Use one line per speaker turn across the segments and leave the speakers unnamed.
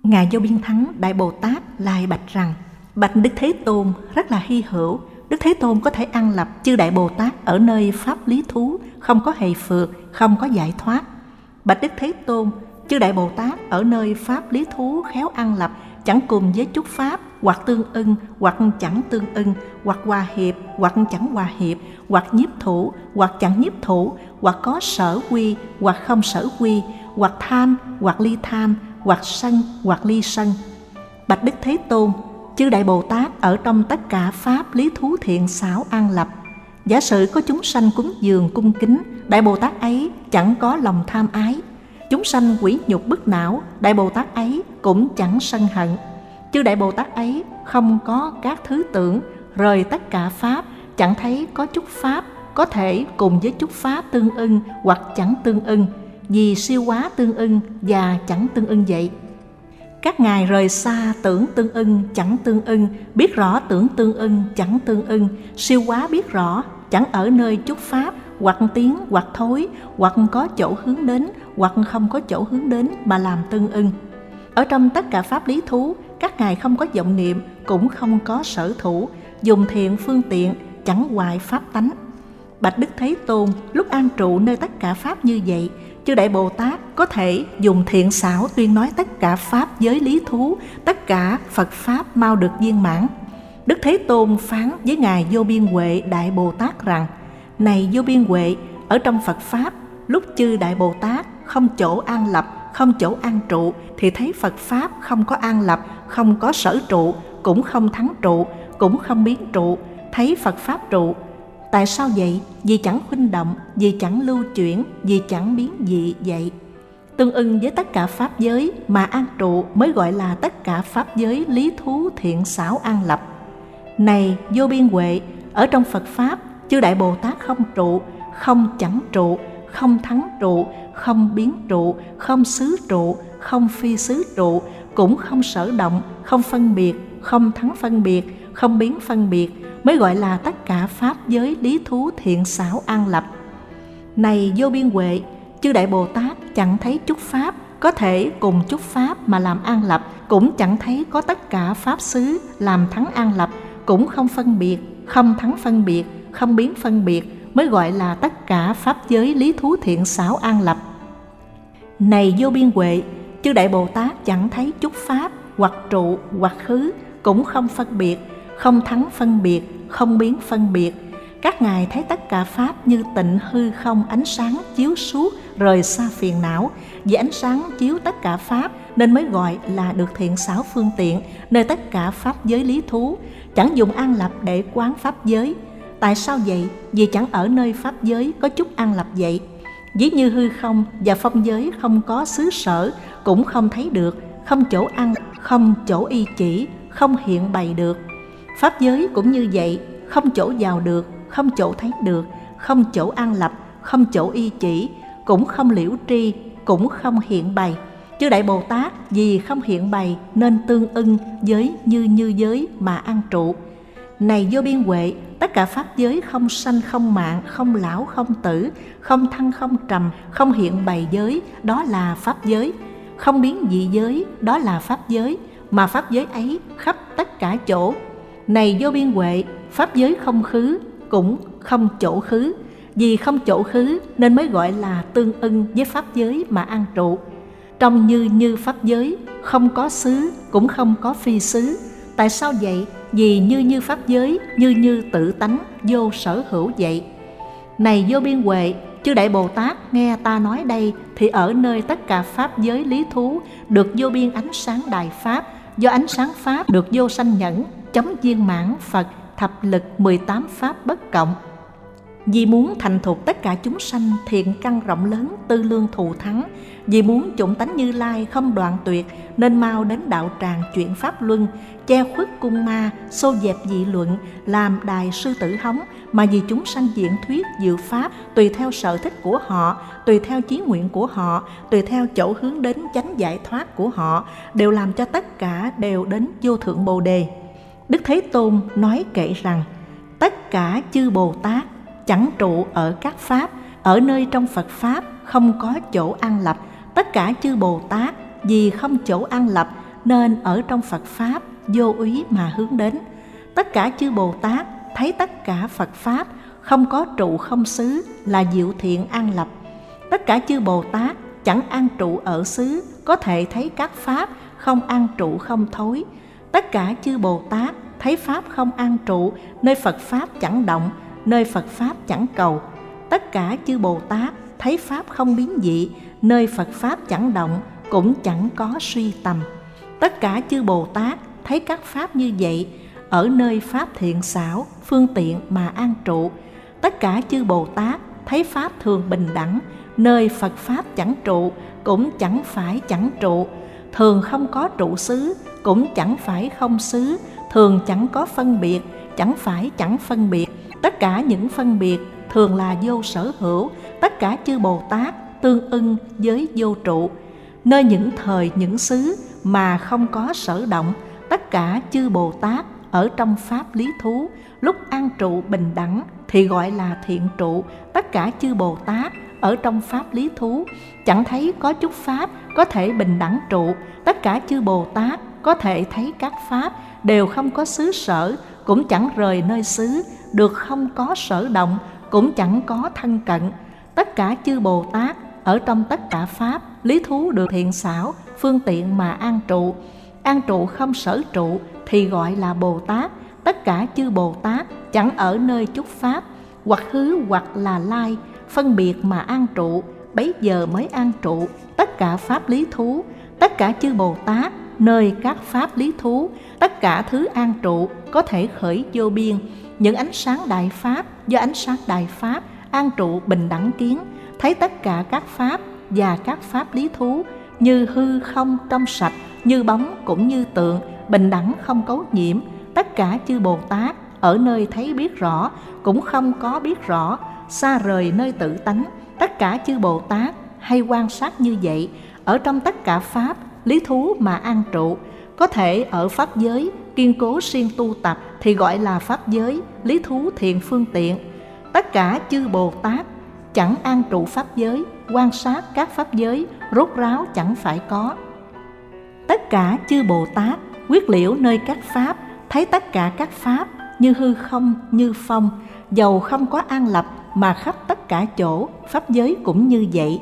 Ngài Vô Biên Thắng Đại Bồ Tát lại bạch rằng: Bạch Đức Thế Tôn, rất là hy hữu, Đức Thế Tôn có thể an lập chư Đại Bồ Tát ở nơi pháp lý thú, không có hầy phược, không có giải thoát. Bạch Đức Thế Tôn, chư Đại Bồ Tát ở nơi pháp lý thú khéo an lập, chẳng cùng với chúc pháp, hoặc tương ưng, hoặc chẳng tương ưng, hoặc hòa hiệp, hoặc chẳng hòa hiệp, hoặc nhiếp thủ, hoặc chẳng nhiếp thủ, hoặc có sở quy, hoặc không sở quy, hoặc tham, hoặc ly tham, hoặc sân, hoặc ly sân. Bạch Đức Thế Tôn, chư Đại Bồ Tát ở trong tất cả pháp lý thú thiện xảo an lập. Giả sử có chúng sanh cúng dường cung kính, Đại Bồ Tát ấy chẳng có lòng tham ái. Chúng sanh quỷ nhục bức não, Đại Bồ Tát ấy cũng chẳng sân hận. Chư Đại Bồ Tát ấy không có các thứ tưởng, rời tất cả pháp, chẳng thấy có chút pháp có thể cùng với chút pháp tương ưng hoặc chẳng tương ưng, vì siêu quá tương ưng và chẳng tương ưng vậy. Các ngài rời xa tưởng tương ưng chẳng tương ưng, biết rõ tưởng tương ưng chẳng tương ưng, siêu quá biết rõ, chẳng ở nơi chút pháp, hoặc tiến hoặc thối, hoặc có chỗ hướng đến, hoặc không có chỗ hướng đến mà làm tương ưng. Ở trong tất cả pháp lý thú, các ngài không có vọng niệm, cũng không có sở thủ, dùng thiện phương tiện, chẳng hoại pháp tánh. Bạch Đức Thế Tôn, lúc an trụ nơi tất cả pháp như vậy, chư Đại Bồ Tát có thể dùng thiện xảo tuyên nói tất cả pháp giới lý thú, tất cả Phật pháp mau được viên mãn. Đức Thế Tôn phán với ngài Vô Biên Huệ Đại Bồ Tát rằng: Này Vô Biên Huệ, ở trong Phật pháp, lúc chư Đại Bồ Tát không chỗ an lập, không chỗ an trụ, thì thấy Phật pháp không có an lập, không có sở trụ, cũng không thắng trụ, cũng không biến trụ, thấy Phật pháp trụ. Tại sao vậy? Vì chẳng khuynh động, vì chẳng lưu chuyển, vì chẳng biến dị vậy. Tương ưng với tất cả pháp giới mà an trụ mới gọi là tất cả pháp giới lý thú thiện xảo an lập. Này Vô Biên Huệ, ở trong Phật pháp, chư Đại Bồ Tát không trụ, không chẳng trụ, không thắng trụ, không biến trụ, không xứ trụ, không phi xứ trụ, cũng không sở động, không phân biệt, không thắng phân biệt, không biến phân biệt, mới gọi là tất cả pháp giới lý thú thiện xảo an lập. Này Vô Biên Huệ, chư Đại Bồ Tát chẳng thấy chút pháp có thể cùng chút pháp mà làm an lập, cũng chẳng thấy có tất cả pháp xứ làm thắng an lập, cũng không phân biệt, không thắng phân biệt, không biến phân biệt, mới gọi là tất cả pháp giới lý thú thiện xảo an lập. Này Vô Biên Huệ, chư Đại Bồ Tát chẳng thấy chút pháp, hoặc trụ, hoặc khứ, cũng không phân biệt, không thắng phân biệt, không biến phân biệt. Các ngài thấy tất cả pháp như tịnh hư không ánh sáng chiếu suốt, rời xa phiền não. Vì ánh sáng chiếu tất cả pháp nên mới gọi là được thiện xảo phương tiện nơi tất cả pháp giới lý thú, chẳng dùng an lập để quán pháp giới. Tại sao vậy? Vì chẳng ở nơi pháp giới có chút an lập vậy. Ví như hư không và phong giới không có xứ sở, cũng không thấy được, không chỗ ăn, không chỗ y chỉ, không hiện bày được. Pháp giới cũng như vậy, không chỗ vào được, không chỗ thấy được, không chỗ an lập, không chỗ y chỉ, cũng không liễu tri, cũng không hiện bày. Chư Đại Bồ Tát vì không hiện bày nên tương ưng với như giới mà an trụ. Này Vô Biên Huệ, tất cả pháp giới không sanh không mạng, không lão không tử, không thăng không trầm, không hiện bày giới, đó là pháp giới. Không biến dị giới, đó là pháp giới, mà pháp giới ấy khắp tất cả chỗ. Này Vô Biên Huệ, pháp giới không khứ, cũng không chỗ khứ. Vì không chỗ khứ nên mới gọi là tương ưng với pháp giới mà an trụ. Trong như pháp giới, không có xứ, cũng không có phi xứ. Tại sao vậy? Vì như pháp giới, như tự tánh, vô sở hữu vậy. Này Vô Biên Huệ, chư Đại Bồ Tát nghe ta nói đây, thì ở nơi tất cả pháp giới lý thú được vô biên ánh sáng đại pháp, do ánh sáng pháp được vô sanh nhẫn, chấm viên mãn Phật, thập lực 18 pháp bất cộng. Vì muốn thành thục tất cả chúng sanh thiện căn rộng lớn, tư lương thù thắng, vì muốn chủng tánh Như Lai không đoạn tuyệt, nên mau đến đạo tràng chuyển pháp luân, che khuất cung ma, xô dẹp dị luận, làm đài sư tử hống, mà vì chúng sanh diễn thuyết diệu pháp tùy theo sở thích của họ, tùy theo chí nguyện của họ, tùy theo chỗ hướng đến chánh giải thoát của họ, đều làm cho tất cả đều đến vô thượng Bồ Đề. Đức Thế Tôn nói kệ rằng: tất cả chư Bồ Tát chẳng trụ ở các pháp, ở nơi trong Phật pháp không có chỗ an lập. Tất cả chư Bồ Tát vì không chỗ an lập nên ở trong Phật Pháp vô úy mà hướng đến. Tất cả chư Bồ Tát thấy tất cả Phật Pháp không có trụ không xứ là diệu thiện an lập. Tất cả chư Bồ Tát chẳng an trụ ở xứ, có thể thấy các Pháp không an trụ không thối. Tất cả chư Bồ Tát thấy Pháp không an trụ, nơi Phật Pháp chẳng động, nơi Phật Pháp chẳng cầu. Tất cả chư Bồ Tát thấy Pháp không biến dị, nơi Phật Pháp chẳng động, cũng chẳng có suy tầm. Tất cả chư Bồ Tát thấy các Pháp như vậy, ở nơi Pháp thiện xảo, phương tiện mà an trụ. Tất cả chư Bồ Tát thấy Pháp thường bình đẳng, nơi Phật Pháp chẳng trụ, cũng chẳng phải chẳng trụ. Thường không có trụ xứ, cũng chẳng phải không xứ. Thường chẳng có phân biệt, chẳng phải chẳng phân biệt. Tất cả những phân biệt thường là vô sở hữu. Tất cả chư Bồ Tát tương ưng với vô trụ. Nơi những thời những xứ mà không có sở động, tất cả chư Bồ Tát ở trong Pháp lý thú, lúc an trụ bình đẳng thì gọi là thiện trụ. Tất cả chư Bồ Tát ở trong Pháp lý thú chẳng thấy có chút Pháp có thể bình đẳng trụ. Tất cả chư Bồ Tát có thể thấy các Pháp đều không có xứ sở, cũng chẳng rời nơi xứ, được không có sở động, cũng chẳng có thân cận. Tất cả chư Bồ Tát ở trong tất cả Pháp lý thú được thiện xảo, phương tiện mà an trụ. An trụ không sở trụ thì gọi là Bồ Tát. Tất cả chư Bồ Tát chẳng ở nơi chút Pháp, hoặc hứ hoặc là lai, phân biệt mà an trụ, bấy giờ mới an trụ tất cả Pháp lý thú. Tất cả chư Bồ Tát nơi các Pháp lý thú, tất cả thứ an trụ có thể khởi vô biên. Những ánh sáng đại Pháp do ánh sáng đại Pháp an trụ bình đẳng kiến, thấy tất cả các Pháp và các Pháp lý thú như hư không trong sạch, như bóng cũng như tượng, bình đẳng không cấu nhiễm. Tất cả chư Bồ Tát ở nơi thấy biết rõ, cũng không có biết rõ, xa rời nơi tự tánh. Tất cả chư Bồ Tát hay quan sát như vậy, ở trong tất cả Pháp lý thú mà an trụ. Có thể ở Pháp giới kiên cố siêng tu tập thì gọi là Pháp giới lý thú thiện phương tiện. Tất cả chư Bồ Tát chẳng an trụ Pháp giới, quan sát các Pháp giới rốt ráo chẳng phải có. Tất cả chư Bồ Tát quyết liễu nơi các Pháp, thấy tất cả các Pháp như hư không, như phong, dầu không có an lập mà khắp tất cả chỗ, Pháp giới cũng như vậy.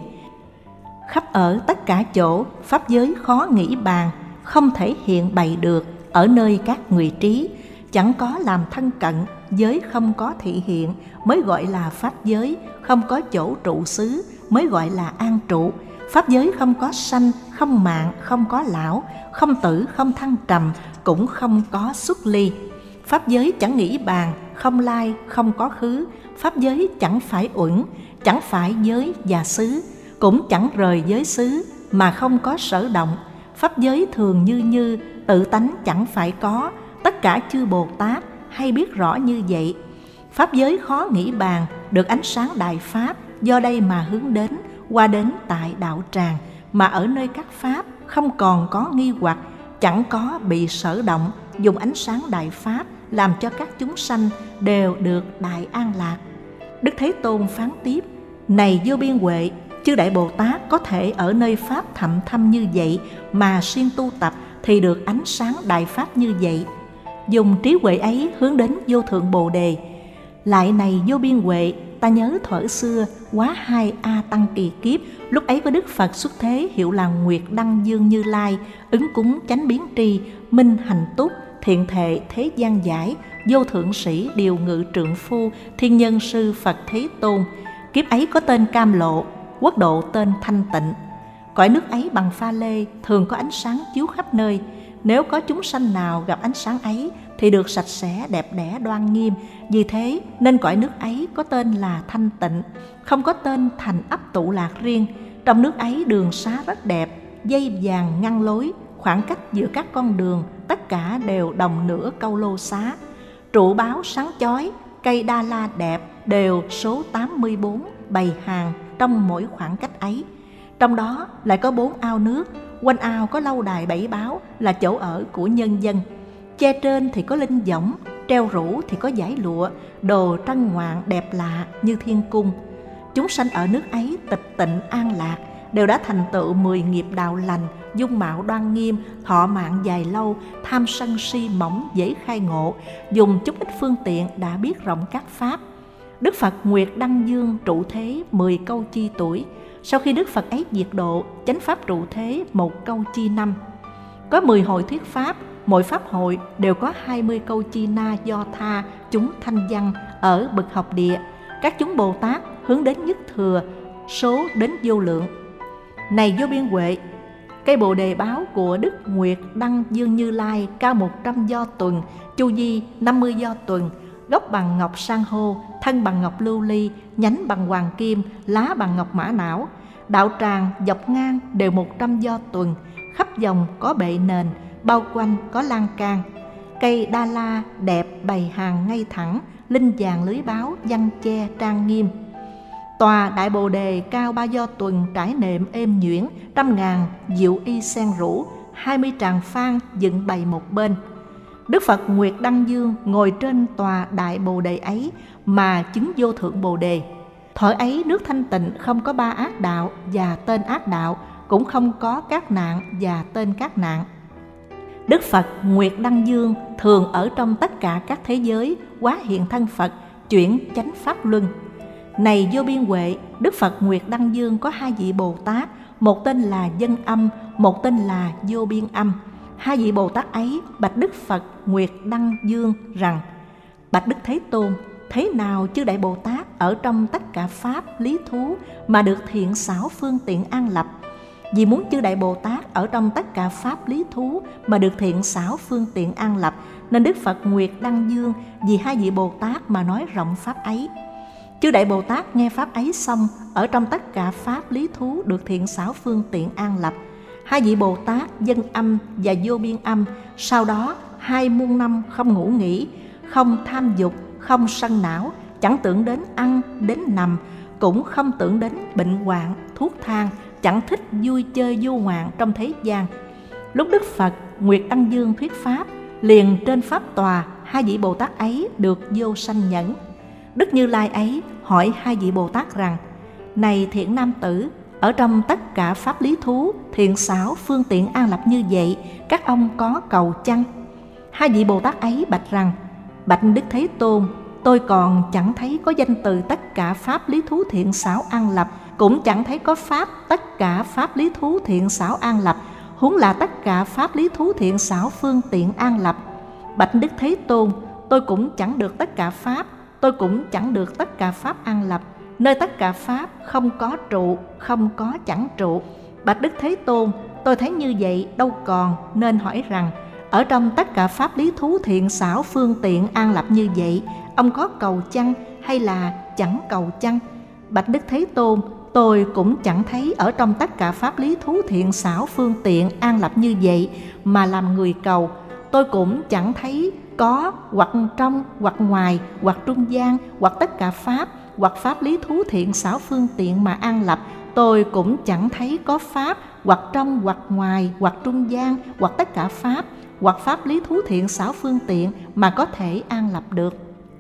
Khắp ở tất cả chỗ, Pháp giới khó nghĩ bàn, không thể hiện bày được ở nơi các người trí. Chẳng có làm thân cận, giới không có thị hiện mới gọi là Pháp giới, không có chỗ trụ xứ mới gọi là an trụ. Pháp giới không có sanh, không mạng, không có lão, không tử, không thăng trầm, cũng không có xuất ly. Pháp giới chẳng nghĩ bàn, không lai, không có khứ. Pháp giới chẳng phải uẩn, chẳng phải giới và xứ, cũng chẳng rời giới xứ mà không có sở động. Pháp giới thường như tự tánh chẳng phải có. Tất cả chư Bồ Tát hay biết rõ như vậy. Pháp giới khó nghĩ bàn, được ánh sáng đại Pháp do đây mà hướng đến, qua đến tại đạo tràng, mà ở nơi các Pháp không còn có nghi hoặc, chẳng có bị sở động, dùng ánh sáng đại Pháp làm cho các chúng sanh đều được đại an lạc. Đức Thế Tôn phán tiếp: Này vô biên huệ, chư Đại Bồ Tát có thể ở nơi Pháp thậm thâm như vậy mà siêng tu tập thì được ánh sáng đại Pháp như vậy. Dùng trí huệ ấy hướng đến vô thượng Bồ Đề. Lại này vô biên huệ, ta nhớ thuở xưa quá 2 A Tăng kỳ kiếp, lúc ấy có Đức Phật xuất thế hiệu là Nguyệt Đăng Dương Như Lai, ứng cúng chánh biến tri, minh hành túc, thiện thệ thế gian giải, vô thượng sĩ điều ngự trượng phu, thiên nhân sư Phật Thế Tôn. Kiếp ấy có tên Cam Lộ, quốc độ tên Thanh Tịnh. Cõi nước ấy bằng pha lê, thường có ánh sáng chiếu khắp nơi. Nếu có chúng sanh nào gặp ánh sáng ấy thì được sạch sẽ, đẹp đẽ, đoan nghiêm. Vì thế nên cõi nước ấy có tên là Thanh Tịnh, không có tên thành ấp tụ lạc riêng. Trong nước ấy đường xá rất đẹp, dây vàng ngăn lối, khoảng cách giữa các con đường tất cả đều đồng nửa câu lô xá. Trụ báo sáng chói, cây đa la đẹp đều số 84 bày hàng trong mỗi khoảng cách ấy. Trong đó lại có 4 ao nước, quanh ao có lâu đài 7 báo là chỗ ở của nhân dân. Che trên thì có linh võng, treo rủ thì có dải lụa, đồ trân ngoạn đẹp lạ như thiên cung. Chúng sanh ở nước ấy tịch tịnh an lạc, đều đã thành tựu 10 nghiệp đạo lành, dung mạo đoan nghiêm, thọ mạng dài lâu, tham sân si mỏng dễ khai ngộ, dùng chút ít phương tiện đã biết rộng các pháp. Đức Phật Nguyệt Đăng Dương trụ thế 10 câu chi tuổi. Sau khi Đức Phật ấy diệt độ, chánh pháp trụ thế 1 câu chi năm. Có 10 hội thuyết pháp, mỗi pháp hội đều có 20 câu chi na do tha chúng thanh văn ở bậc học địa. Các chúng Bồ Tát hướng đến nhất thừa, số đến vô lượng. Này vô biên huệ, cây bồ đề báo của Đức Nguyệt Đăng Dương Như Lai cao 100 do tuần, chu vi 50 do tuần, gốc bằng ngọc san hô, thân bằng ngọc lưu ly, nhánh bằng hoàng kim, lá bằng ngọc mã não. Đạo tràng dọc ngang đều 100 do tuần, khắp dòng có bệ nền, bao quanh có lan can. Cây đa la đẹp bày hàng ngay thẳng, linh vàng lưới báo văn che trang nghiêm. Tòa đại bồ đề cao 3 do tuần, trải nệm êm nhuyễn, 100.000 diệu y sen rũ, 20 tràng phan dựng bày một bên. Đức Phật Nguyệt Đăng Dương ngồi trên tòa đại bồ đề ấy mà chứng vô thượng bồ đề. Thuở ấy nước thanh tịnh không có 3 ác đạo và tên ác đạo, cũng không có các nạn và tên các nạn. Đức Phật Nguyệt Đăng Dương thường ở trong tất cả các thế giới, hóa hiện thân Phật, chuyển chánh pháp luân. Này vô biên huệ, Đức Phật Nguyệt Đăng Dương có 2 vị Bồ Tát, một tên là Dân Âm, một tên là Vô Biên Âm. 2 vị Bồ Tát ấy bạch Đức Phật Nguyệt Đăng Dương rằng: Bạch Đức Thế Tôn, thế nào chư Đại Bồ Tát ở trong tất cả pháp lý thú mà được thiện xảo phương tiện an lập? Vì muốn chư Đại Bồ Tát ở trong tất cả pháp lý thú mà được thiện xảo phương tiện an lập, nên Đức Phật Nguyệt Đăng Dương vì 2 vị Bồ Tát mà nói rộng pháp ấy. Chư Đại Bồ Tát nghe pháp ấy xong, ở trong tất cả pháp lý thú được thiện xảo phương tiện an lập. 2 vị Bồ Tát Dân Âm và Vô Biên Âm sau đó 2 muôn năm không ngủ nghỉ, không tham dục, không sân não, chẳng tưởng đến ăn, đến nằm, cũng không tưởng đến bệnh hoạn, thuốc thang, chẳng thích vui chơi vô ngoạn trong thế gian. Lúc Đức Phật Nguyệt Đăng Dương thuyết pháp, liền trên pháp tòa 2 vị Bồ Tát ấy được vô sanh nhẫn. Đức Như Lai ấy hỏi 2 vị Bồ Tát rằng: Này thiện nam tử, ở trong tất cả pháp lý thú thiện xảo phương tiện an lập như vậy, các ông có cầu chăng? 2 vị Bồ Tát ấy bạch rằng: Bạch Đức Thế Tôn, tôi còn chẳng thấy có danh từ tất cả pháp lý thú thiện xảo an lập, cũng chẳng thấy có pháp tất cả pháp lý thú thiện xảo an lập, huống là tất cả pháp lý thú thiện xảo phương tiện an lập. Bạch Đức Thế Tôn, tôi cũng chẳng được tất cả pháp, tôi cũng chẳng được tất cả pháp an lập. Nơi tất cả pháp không có trụ, không có chẳng trụ. Bạch Đức Thế Tôn, tôi thấy như vậy đâu còn, nên hỏi rằng: Ở trong tất cả pháp lý thú thiện xảo phương tiện an lập như vậy, ông có cầu chăng hay là chẳng cầu chăng? Bạch Đức Thế Tôn, tôi cũng chẳng thấy ở trong tất cả pháp lý thú thiện xảo phương tiện an lập như vậy mà làm người cầu. Tôi cũng chẳng thấy có hoặc trong hoặc ngoài hoặc trung gian hoặc tất cả pháp hoặc pháp lý thú thiện xảo phương tiện mà an lập. Tôi cũng chẳng thấy có pháp hoặc trong hoặc ngoài hoặc trung gian hoặc tất cả pháp hoặc pháp lý thú thiện xảo phương tiện mà có thể an lập được.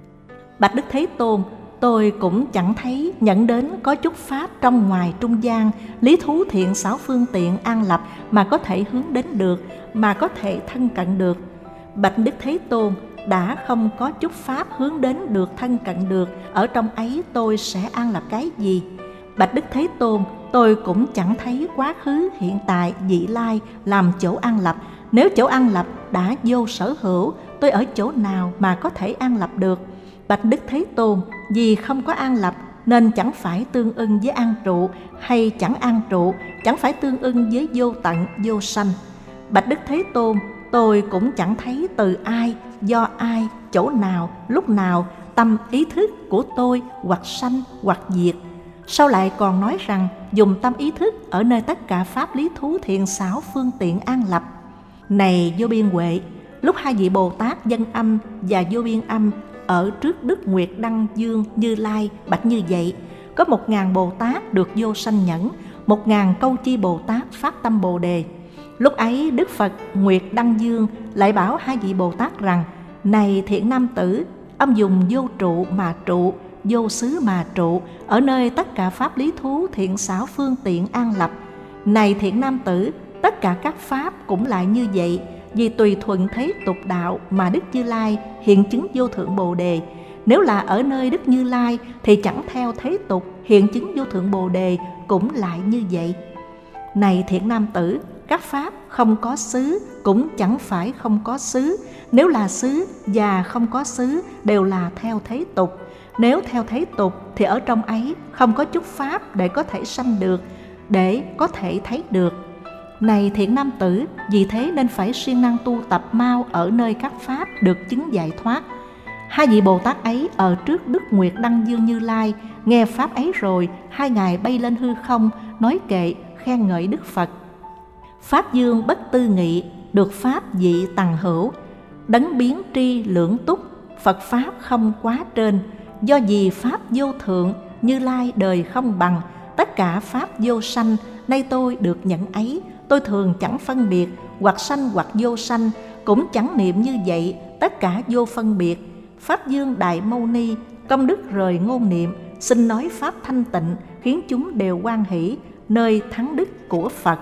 Bạch Đức Thế Tôn, tôi cũng chẳng thấy nhận đến có chút pháp trong ngoài trung gian lý thú thiện xảo phương tiện an lập mà có thể hướng đến được, mà có thể thân cận được. Bạch Đức Thế Tôn, đã không có chút pháp hướng đến được thân cận được, ở trong ấy tôi sẽ an lập cái gì? Bạch Đức Thế Tôn, tôi cũng chẳng thấy quá khứ, hiện tại, vị lai làm chỗ an lập. Nếu chỗ an lập đã vô sở hữu, tôi ở chỗ nào mà có thể an lập được? Bạch Đức Thế Tôn, vì không có an lập nên chẳng phải tương ưng với an trụ, hay chẳng an trụ, chẳng phải tương ưng với vô tận, vô sanh. Bạch Đức Thế Tôn, tôi cũng chẳng thấy từ ai, do ai, chỗ nào, lúc nào, tâm ý thức của tôi hoặc sanh hoặc diệt. Sao lại còn nói rằng dùng tâm ý thức ở nơi tất cả pháp lý thú thiện xảo phương tiện an lập? Này vô biên huệ, lúc 2 vị Bồ Tát Dân Âm và Vô Biên Âm ở trước Đức Nguyệt Đăng Dương Như Lai bạch như vậy, có 1000 Bồ Tát được vô sanh nhẫn, 1000 câu chi Bồ Tát phát tâm Bồ đề. Lúc ấy Đức Phật Nguyệt Đăng Dương lại bảo 2 vị Bồ Tát rằng: Này thiện nam tử, ông dùng vô trụ mà trụ, vô xứ mà trụ, ở nơi tất cả pháp lý thú thiện xảo phương tiện an lập. Này thiện nam tử, tất cả các pháp cũng lại như vậy, vì tùy thuận thế tục đạo mà Đức Như Lai hiện chứng vô thượng Bồ Đề. Nếu là ở nơi Đức Như Lai thì chẳng theo thế tục hiện chứng vô thượng Bồ Đề cũng lại như vậy. Này thiện nam tử, các pháp không có xứ cũng chẳng phải không có xứ. Nếu là xứ và không có xứ đều là theo thế tục. Nếu theo thế tục thì ở trong ấy không có chút pháp để có thể sanh được, để có thể thấy được. Này thiện nam tử, vì thế nên phải siêng năng tu tập mau ở nơi các pháp được chứng giải thoát. Hai vị Bồ Tát ấy ở trước Đức Nguyệt Đăng Dương Như Lai, nghe pháp ấy rồi, hai ngài bay lên hư không, nói kệ, khen ngợi Đức Phật. Pháp dương bất tư nghị, được pháp dị tằng hữu, đấng biến tri lưỡng túc, Phật pháp không quá trên. Do vì pháp vô thượng, Như Lai đời không bằng, tất cả pháp vô sanh, nay tôi được nhận ấy. Tôi thường chẳng phân biệt, hoặc sanh hoặc vô sanh, cũng chẳng niệm như vậy, tất cả vô phân biệt. Pháp dương Đại Mâu Ni, công đức rời ngôn niệm, xin nói pháp thanh tịnh, khiến chúng đều hoan hỷ, nơi thắng đức của Phật.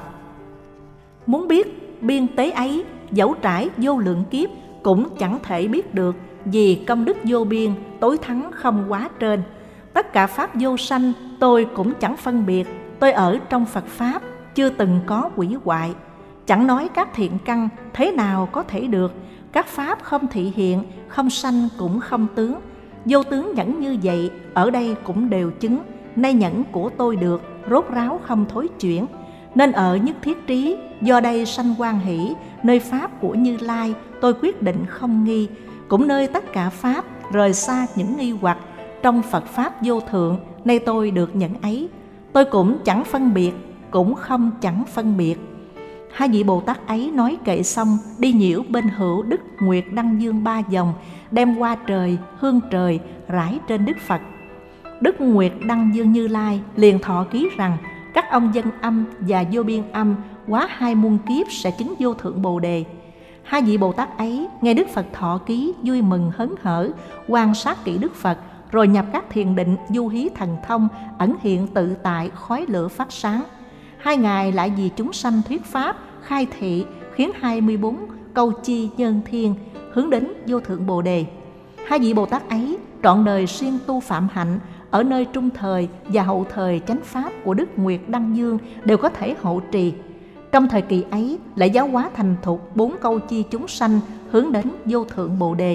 Muốn biết biên tế ấy, dẫu trải vô lượng kiếp, cũng chẳng thể biết được, vì công đức vô biên, tối thắng không quá trên. Tất cả pháp vô sanh, tôi cũng chẳng phân biệt, tôi ở trong Phật Pháp, chưa từng có quỷ hoại. Chẳng nói các thiện căn, thế nào có thể được, các pháp không thị hiện, không sanh cũng không tướng. Vô tướng nhẫn như vậy, ở đây cũng đều chứng, nay nhẫn của tôi được, rốt ráo không thối chuyển. Nên ở nhất thiết trí, do đây sanh hoan hỷ, nơi pháp của Như Lai, tôi quyết định không nghi, cũng nơi tất cả pháp, rời xa những nghi hoặc, trong Phật Pháp vô thượng, nay tôi được nhận ấy. Tôi cũng chẳng phân biệt, cũng không chẳng phân biệt. Hai vị Bồ Tát ấy nói kệ xong, đi nhiễu bên hữu Đức Nguyệt Đăng Dương 3 vòng, đem hoa trời, hương trời rải trên Đức Phật. Đức Nguyệt Đăng Dương Như Lai liền thọ ký rằng, các ông dân âm và vô biên âm quá 2 muôn kiếp sẽ chứng vô thượng Bồ Đề. Hai vị Bồ Tát ấy nghe Đức Phật thọ ký, vui mừng hớn hở, quan sát kỹ Đức Phật, rồi nhập các thiền định du hí thần thông, ẩn hiện tự tại, khói lửa phát sáng. Hai ngài lại vì chúng sanh thuyết pháp, khai thị, khiến 24 câu chi nhân thiên hướng đến vô thượng Bồ Đề. Hai vị Bồ Tát ấy trọn đời siêng tu phạm hạnh, ở nơi trung thời và hậu thời chánh pháp của Đức Nguyệt Đăng Dương đều có thể hộ trì. Trong thời kỳ ấy lại giáo hóa thành thục 4 câu chi chúng sanh hướng đến vô thượng Bồ Đề.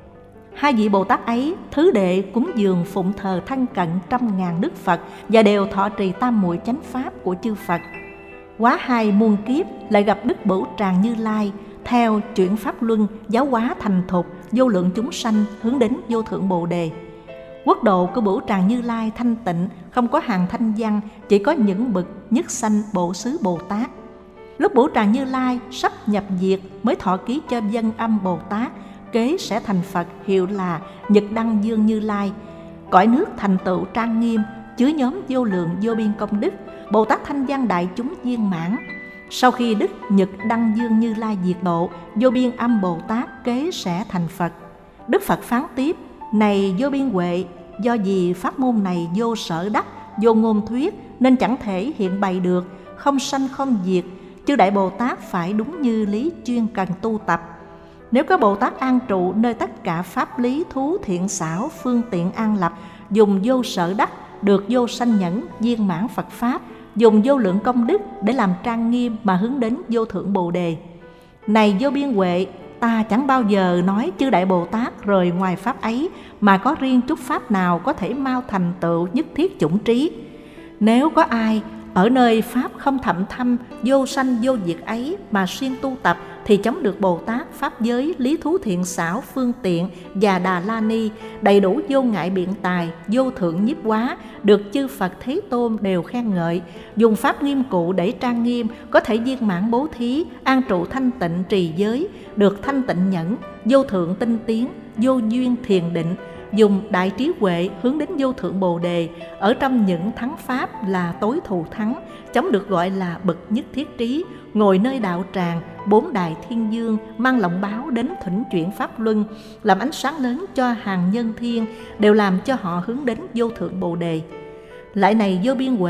Hai vị Bồ Tát ấy thứ đệ cúng dường phụng thờ thân cận 100.000 Đức Phật và đều thọ trì tam muội chánh pháp của chư Phật. Quá 2 muôn kiếp lại gặp Đức Bửu Tràng Như Lai, theo chuyển pháp luân giáo hóa thành thục vô lượng chúng sanh hướng đến vô thượng Bồ Đề. Quốc độ của Bửu Tràng Như Lai thanh tịnh, không có hàng thanh văn, chỉ có những bậc nhất sanh bộ xứ Bồ Tát. Lúc Bửu Tràng Như Lai sắp nhập diệt mới thọ ký cho Dân Âm Bồ Tát, kế sẽ thành Phật, hiệu là Nhật Đăng Dương Như Lai. Cõi nước thành tựu trang nghiêm, chứa nhóm vô lượng vô biên công đức, Bồ Tát thanh văn đại chúng viên mãn. Sau khi Đức Nhật Đăng Dương Như Lai diệt độ, vô biên âm Bồ Tát kế sẽ thành Phật. Đức Phật phán tiếp, này vô biên huệ, do vì pháp môn này vô sở đắc, vô ngôn thuyết, nên chẳng thể hiện bày được, không sanh không diệt. Chư Đại Bồ Tát phải đúng như lý chuyên cần tu tập. Nếu có Bồ Tát an trụ nơi tất cả pháp lý thú thiện xảo, phương tiện an lập, dùng vô sở đắc, được vô sanh nhẫn, viên mãn Phật Pháp, dùng vô lượng công đức để làm trang nghiêm mà hướng đến vô thượng Bồ Đề. Này vô biên huệ, ta chẳng bao giờ nói chư Đại Bồ Tát rời ngoài Pháp ấy, mà có riêng chút Pháp nào có thể mau thành tựu nhất thiết chủng trí. Nếu có ai ở nơi Pháp không thậm thâm, vô sanh vô diệt ấy mà siêng tu tập, thì chống được Bồ Tát, Pháp giới, lý thú thiện xảo, phương tiện và Đà La Ni, đầy đủ vô ngại biện tài, vô thượng nhiếp hóa, được chư Phật Thế Tôn đều khen ngợi. Dùng Pháp nghiêm cụ để trang nghiêm, có thể viên mãn bố thí, an trụ thanh tịnh trì giới, được thanh tịnh nhẫn, vô thượng tinh tiến, vô duyên thiền định, dùng đại trí huệ hướng đến vô thượng Bồ Đề, ở trong những thắng pháp là tối thù thắng, chống được gọi là bậc nhất thiết trí, ngồi nơi đạo tràng, 4 đại thiên dương, mang lọng báo đến thỉnh chuyển pháp luân, làm ánh sáng lớn cho hàng nhân thiên, đều làm cho họ hướng đến vô thượng Bồ Đề. Lại này vô biên huệ,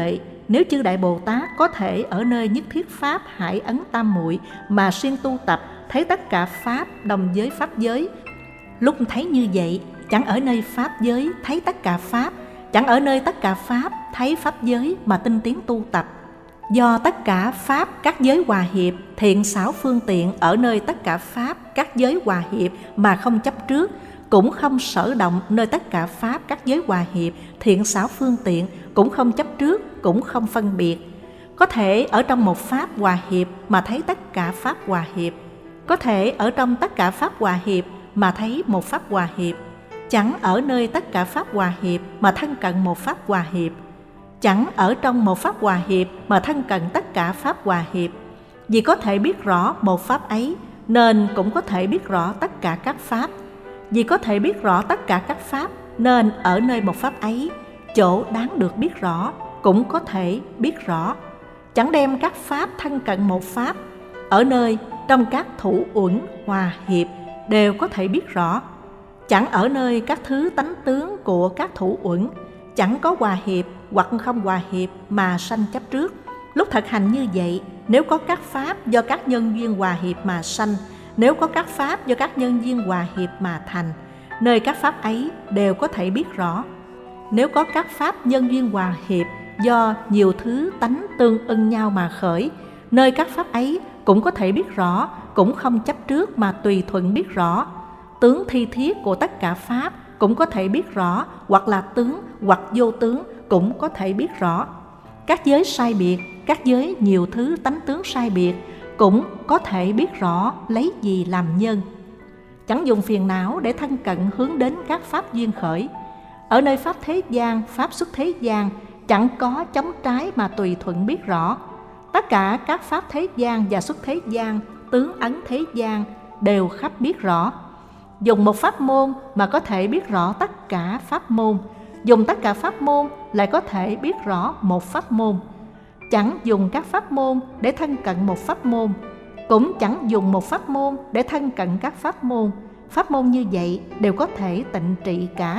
nếu chư Đại Bồ Tát có thể ở nơi nhất thiết Pháp Hải Ấn Tam Muội mà siêng tu tập, thấy tất cả Pháp đồng với Pháp giới, lúc thấy như vậy, chẳng ở nơi Pháp giới thấy tất cả Pháp, chẳng ở nơi tất cả Pháp thấy Pháp giới mà tinh tiến tu tập. Do tất cả Pháp các giới hòa hiệp, thiện xảo phương tiện ở nơi tất cả Pháp các giới hòa hiệp mà không chấp trước, cũng không sở động nơi tất cả Pháp các giới hòa hiệp, thiện xảo phương tiện, cũng không chấp trước, cũng không phân biệt. Có thể ở trong một Pháp hòa hiệp mà thấy tất cả Pháp hòa hiệp, có thể ở trong tất cả Pháp hòa hiệp mà thấy một Pháp hòa hiệp, chẳng ở nơi tất cả Pháp hòa hiệp mà thân cận một Pháp hòa hiệp, chẳng ở trong một Pháp hòa hiệp mà thân cận tất cả Pháp hòa hiệp. Vì có thể biết rõ một Pháp ấy, nên cũng có thể biết rõ tất cả các Pháp. Vì có thể biết rõ tất cả các Pháp, nên ở nơi một Pháp ấy, chỗ đáng được biết rõ, cũng có thể biết rõ. Chẳng đem các Pháp thân cận một Pháp, ở nơi trong các thủ uẩn hòa hiệp đều có thể biết rõ. Chẳng ở nơi các thứ tánh tướng của các thủ uẩn, chẳng có hòa hiệp hoặc không hòa hiệp mà sanh chấp trước. Lúc thực hành như vậy, nếu có các Pháp do các nhân duyên hòa hiệp mà sanh, nếu có các Pháp do các nhân duyên hòa hiệp mà thành, nơi các Pháp ấy đều có thể biết rõ. Nếu có các Pháp nhân duyên hòa hiệp do nhiều thứ tánh tương ưng nhau mà khởi, nơi các Pháp ấy cũng có thể biết rõ, cũng không chấp trước mà tùy thuận biết rõ. Tướng thi thiết của tất cả Pháp cũng có thể biết rõ, hoặc là tướng hoặc vô tướng cũng có thể biết rõ. Các giới sai biệt, các giới nhiều thứ tánh tướng sai biệt cũng có thể biết rõ lấy gì làm nhân. Chẳng dùng phiền não để thân cận hướng đến các Pháp duyên khởi. Ở nơi Pháp thế gian, Pháp xuất thế gian, chẳng có chống trái mà tùy thuận biết rõ. Tất cả các Pháp thế gian và xuất thế gian, tướng ấn thế gian đều khắp biết rõ. Dùng một pháp môn mà có thể biết rõ tất cả pháp môn, dùng tất cả pháp môn lại có thể biết rõ một pháp môn. Chẳng dùng các pháp môn để thân cận một pháp môn, cũng chẳng dùng một pháp môn để thân cận các pháp môn. Pháp môn như vậy đều có thể tịnh trị cả.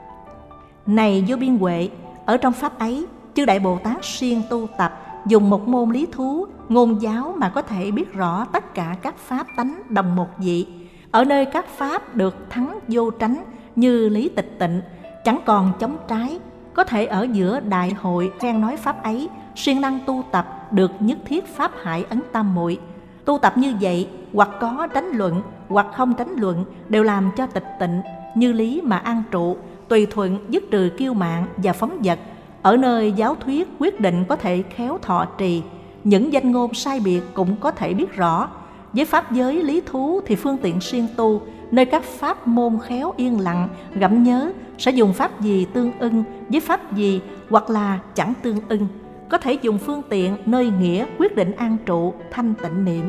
Này vô biên huệ, ở trong Pháp ấy, chư Đại Bồ Tát siêng tu tập, dùng một môn lý thú, ngôn giáo mà có thể biết rõ tất cả các Pháp tánh đồng một vị. Ở nơi các Pháp được thắng vô tránh như lý tịch tịnh, chẳng còn chống trái, có thể ở giữa đại hội khen nói Pháp ấy, siêng năng tu tập được nhất thiết Pháp Hải Ấn Tam Muội. Tu tập như vậy, hoặc có tranh luận, hoặc không tranh luận, đều làm cho tịch tịnh, như lý mà an trụ, tùy thuận dứt trừ kiêu mạn và phóng dật. Ở nơi giáo thuyết quyết định có thể khéo thọ trì, những danh ngôn sai biệt cũng có thể biết rõ. Với Pháp giới lý thú thì phương tiện siêng tu, nơi các Pháp môn khéo yên lặng, gẫm nhớ, sẽ dùng Pháp gì tương ưng với Pháp gì, hoặc là chẳng tương ưng. Có thể dùng phương tiện nơi nghĩa quyết định an trụ, thanh tịnh niệm.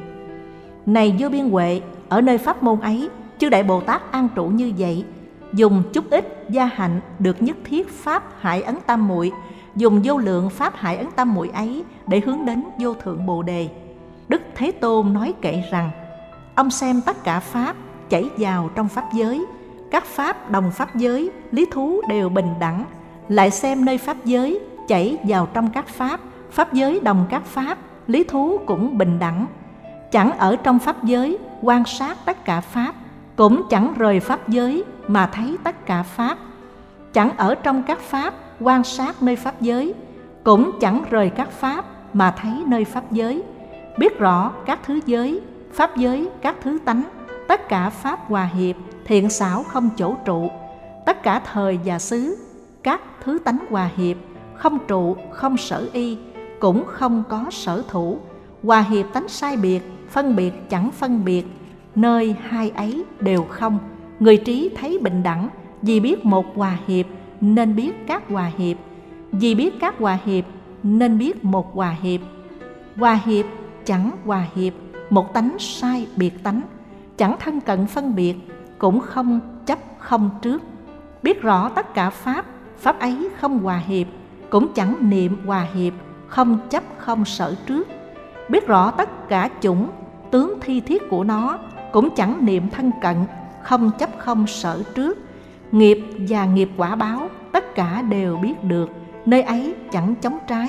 Này vô biên huệ, ở nơi pháp môn ấy, chư Đại Bồ Tát an trụ như vậy, dùng chút ít gia hạnh được nhất thiết Pháp Hải Ấn Tam Muội, dùng vô lượng Pháp Hải Ấn Tam Muội ấy để hướng đến vô thượng Bồ Đề. Đức Thế Tôn nói kệ rằng, ông xem tất cả Pháp chảy vào trong Pháp giới, các Pháp đồng Pháp giới, lý thú đều bình đẳng. Lại xem nơi Pháp giới chảy vào trong các Pháp, Pháp giới đồng các Pháp, lý thú cũng bình đẳng. Chẳng ở trong Pháp giới quan sát tất cả Pháp, cũng chẳng rời Pháp giới mà thấy tất cả Pháp. Chẳng ở trong các Pháp quan sát nơi Pháp giới, cũng chẳng rời các Pháp mà thấy nơi Pháp giới. Biết rõ các thứ giới, Pháp giới, các thứ tánh, tất cả Pháp hòa hiệp, thiện xảo không chỗ trụ, tất cả thời và xứ, các thứ tánh hòa hiệp, không trụ, không sở y, cũng không có sở thủ, hòa hiệp tánh sai biệt, phân biệt chẳng phân biệt, nơi hai ấy đều không. Người trí thấy bình đẳng, vì biết một hòa hiệp nên biết các hòa hiệp, vì biết các hòa hiệp nên biết một hòa hiệp. Hòa hiệp chẳng hòa hiệp, một tánh sai biệt tánh, chẳng thân cận phân biệt, cũng không chấp không trước. Biết rõ tất cả Pháp, Pháp ấy không hòa hiệp, cũng chẳng niệm hòa hiệp, không chấp không sở trước. Biết rõ tất cả chủng, tướng thi thiết của nó, cũng chẳng niệm thân cận, không chấp không sở trước. Nghiệp và nghiệp quả báo, tất cả đều biết được, nơi ấy chẳng chống trái,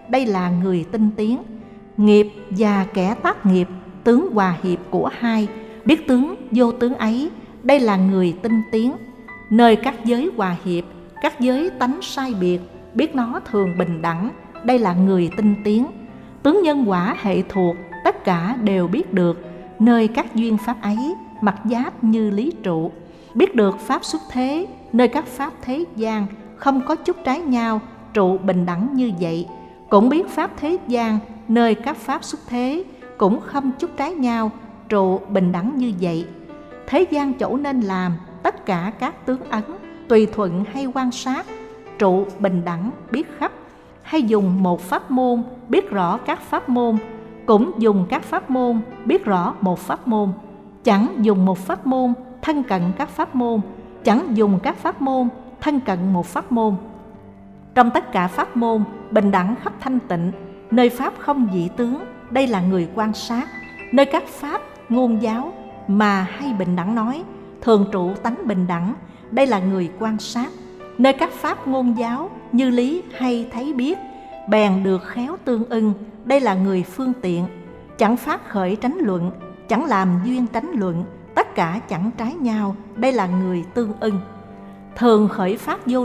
đây là người tinh tiến. Nghiệp và kẻ tác nghiệp, tướng hòa hiệp của hai, biết tướng vô tướng ấy, đây là người tinh tiến. Nơi các giới hòa hiệp, các giới tánh sai biệt, biết nó thường bình đẳng, đây là người tinh tiến. Tướng nhân quả hệ thuộc, tất cả đều biết được. Nơi các duyên pháp ấy, mặt giáp như lý trụ, biết được pháp xuất thế. Nơi các pháp thế gian, không có chút trái nhau, trụ bình đẳng như vậy. Cũng biết pháp thế gian, nơi các pháp xuất thế, cũng không chút trái nhau, trụ bình đẳng như vậy. Thế gian chỗ nên làm, tất cả các tướng ấn, tùy thuận hay quan sát, trụ bình đẳng biết khắp. Hay dùng một pháp môn, biết rõ các pháp môn, cũng dùng các pháp môn, biết rõ một pháp môn. Chẳng dùng một pháp môn, thân cận các pháp môn, chẳng dùng các pháp môn, thân cận một pháp môn. Trong tất cả pháp môn, bình đẳng khắp thanh tịnh. Nơi pháp không dị tướng, đây là người quan sát. Nơi các pháp ngôn giáo mà hay bình đẳng nói, thường trụ tánh bình đẳng, đây là người quan sát. Nơi các pháp ngôn giáo như lý hay thấy biết, bèn được khéo tương ưng, đây là người phương tiện. Chẳng phát khởi tránh luận, chẳng làm duyên tránh luận, tất cả chẳng trái nhau, đây là người tương ưng. Thường khởi phát vô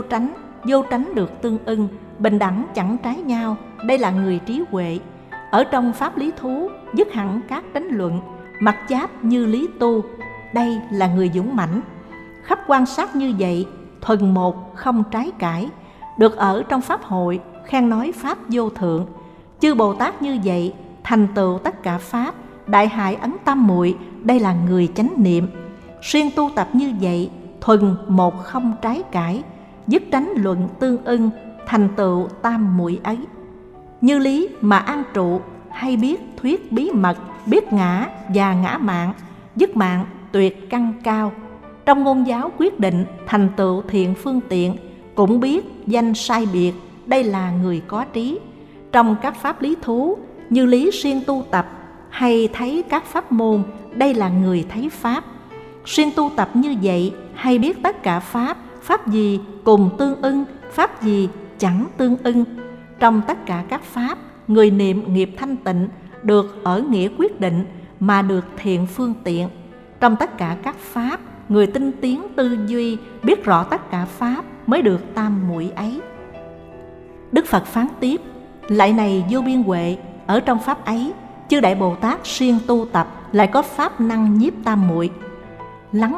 tránh được tương ưng, bình đẳng chẳng trái nhau, đây là người trí huệ. Ở trong pháp lý thú, dứt hẳn các tránh luận, mặt giáp như lý tu, đây là người dũng mãnh. Khắp quan sát như vậy, thuần một không trái cãi, được ở trong pháp hội, khen nói pháp vô thượng. Chư Bồ Tát như vậy, thành tựu tất cả pháp, đại hại ấn tam muội, đây là người chánh niệm. Xuyên tu tập như vậy, thuần một không trái cãi, dứt tránh luận tương ưng, thành tựu tam muội ấy. Như lý mà an trụ, hay biết thuyết bí mật, biết ngã và ngã mạn, dứt mạng tuyệt căn cao. Trong ngôn giáo quyết định, thành tựu thiện phương tiện, cũng biết danh sai biệt, đây là người có trí. Trong các pháp lý thú, như lý xuyên tu tập, hay thấy các pháp môn, đây là người thấy pháp. Xuyên tu tập như vậy, hay biết tất cả pháp, pháp gì cùng tương ưng, pháp gì chẳng tương ưng. Trong tất cả các pháp, người niệm nghiệp thanh tịnh, được ở nghĩa quyết định mà được thiện phương tiện. Trong tất cả các pháp, người tinh tiến tư duy, biết rõ tất cả pháp mới được tam muội ấy. Đức Phật phán tiếp: lại này vô biên huệ, ở trong pháp ấy, chư Đại Bồ Tát xuyên tu tập, lại có pháp năng nhiếp tam muội. Lắng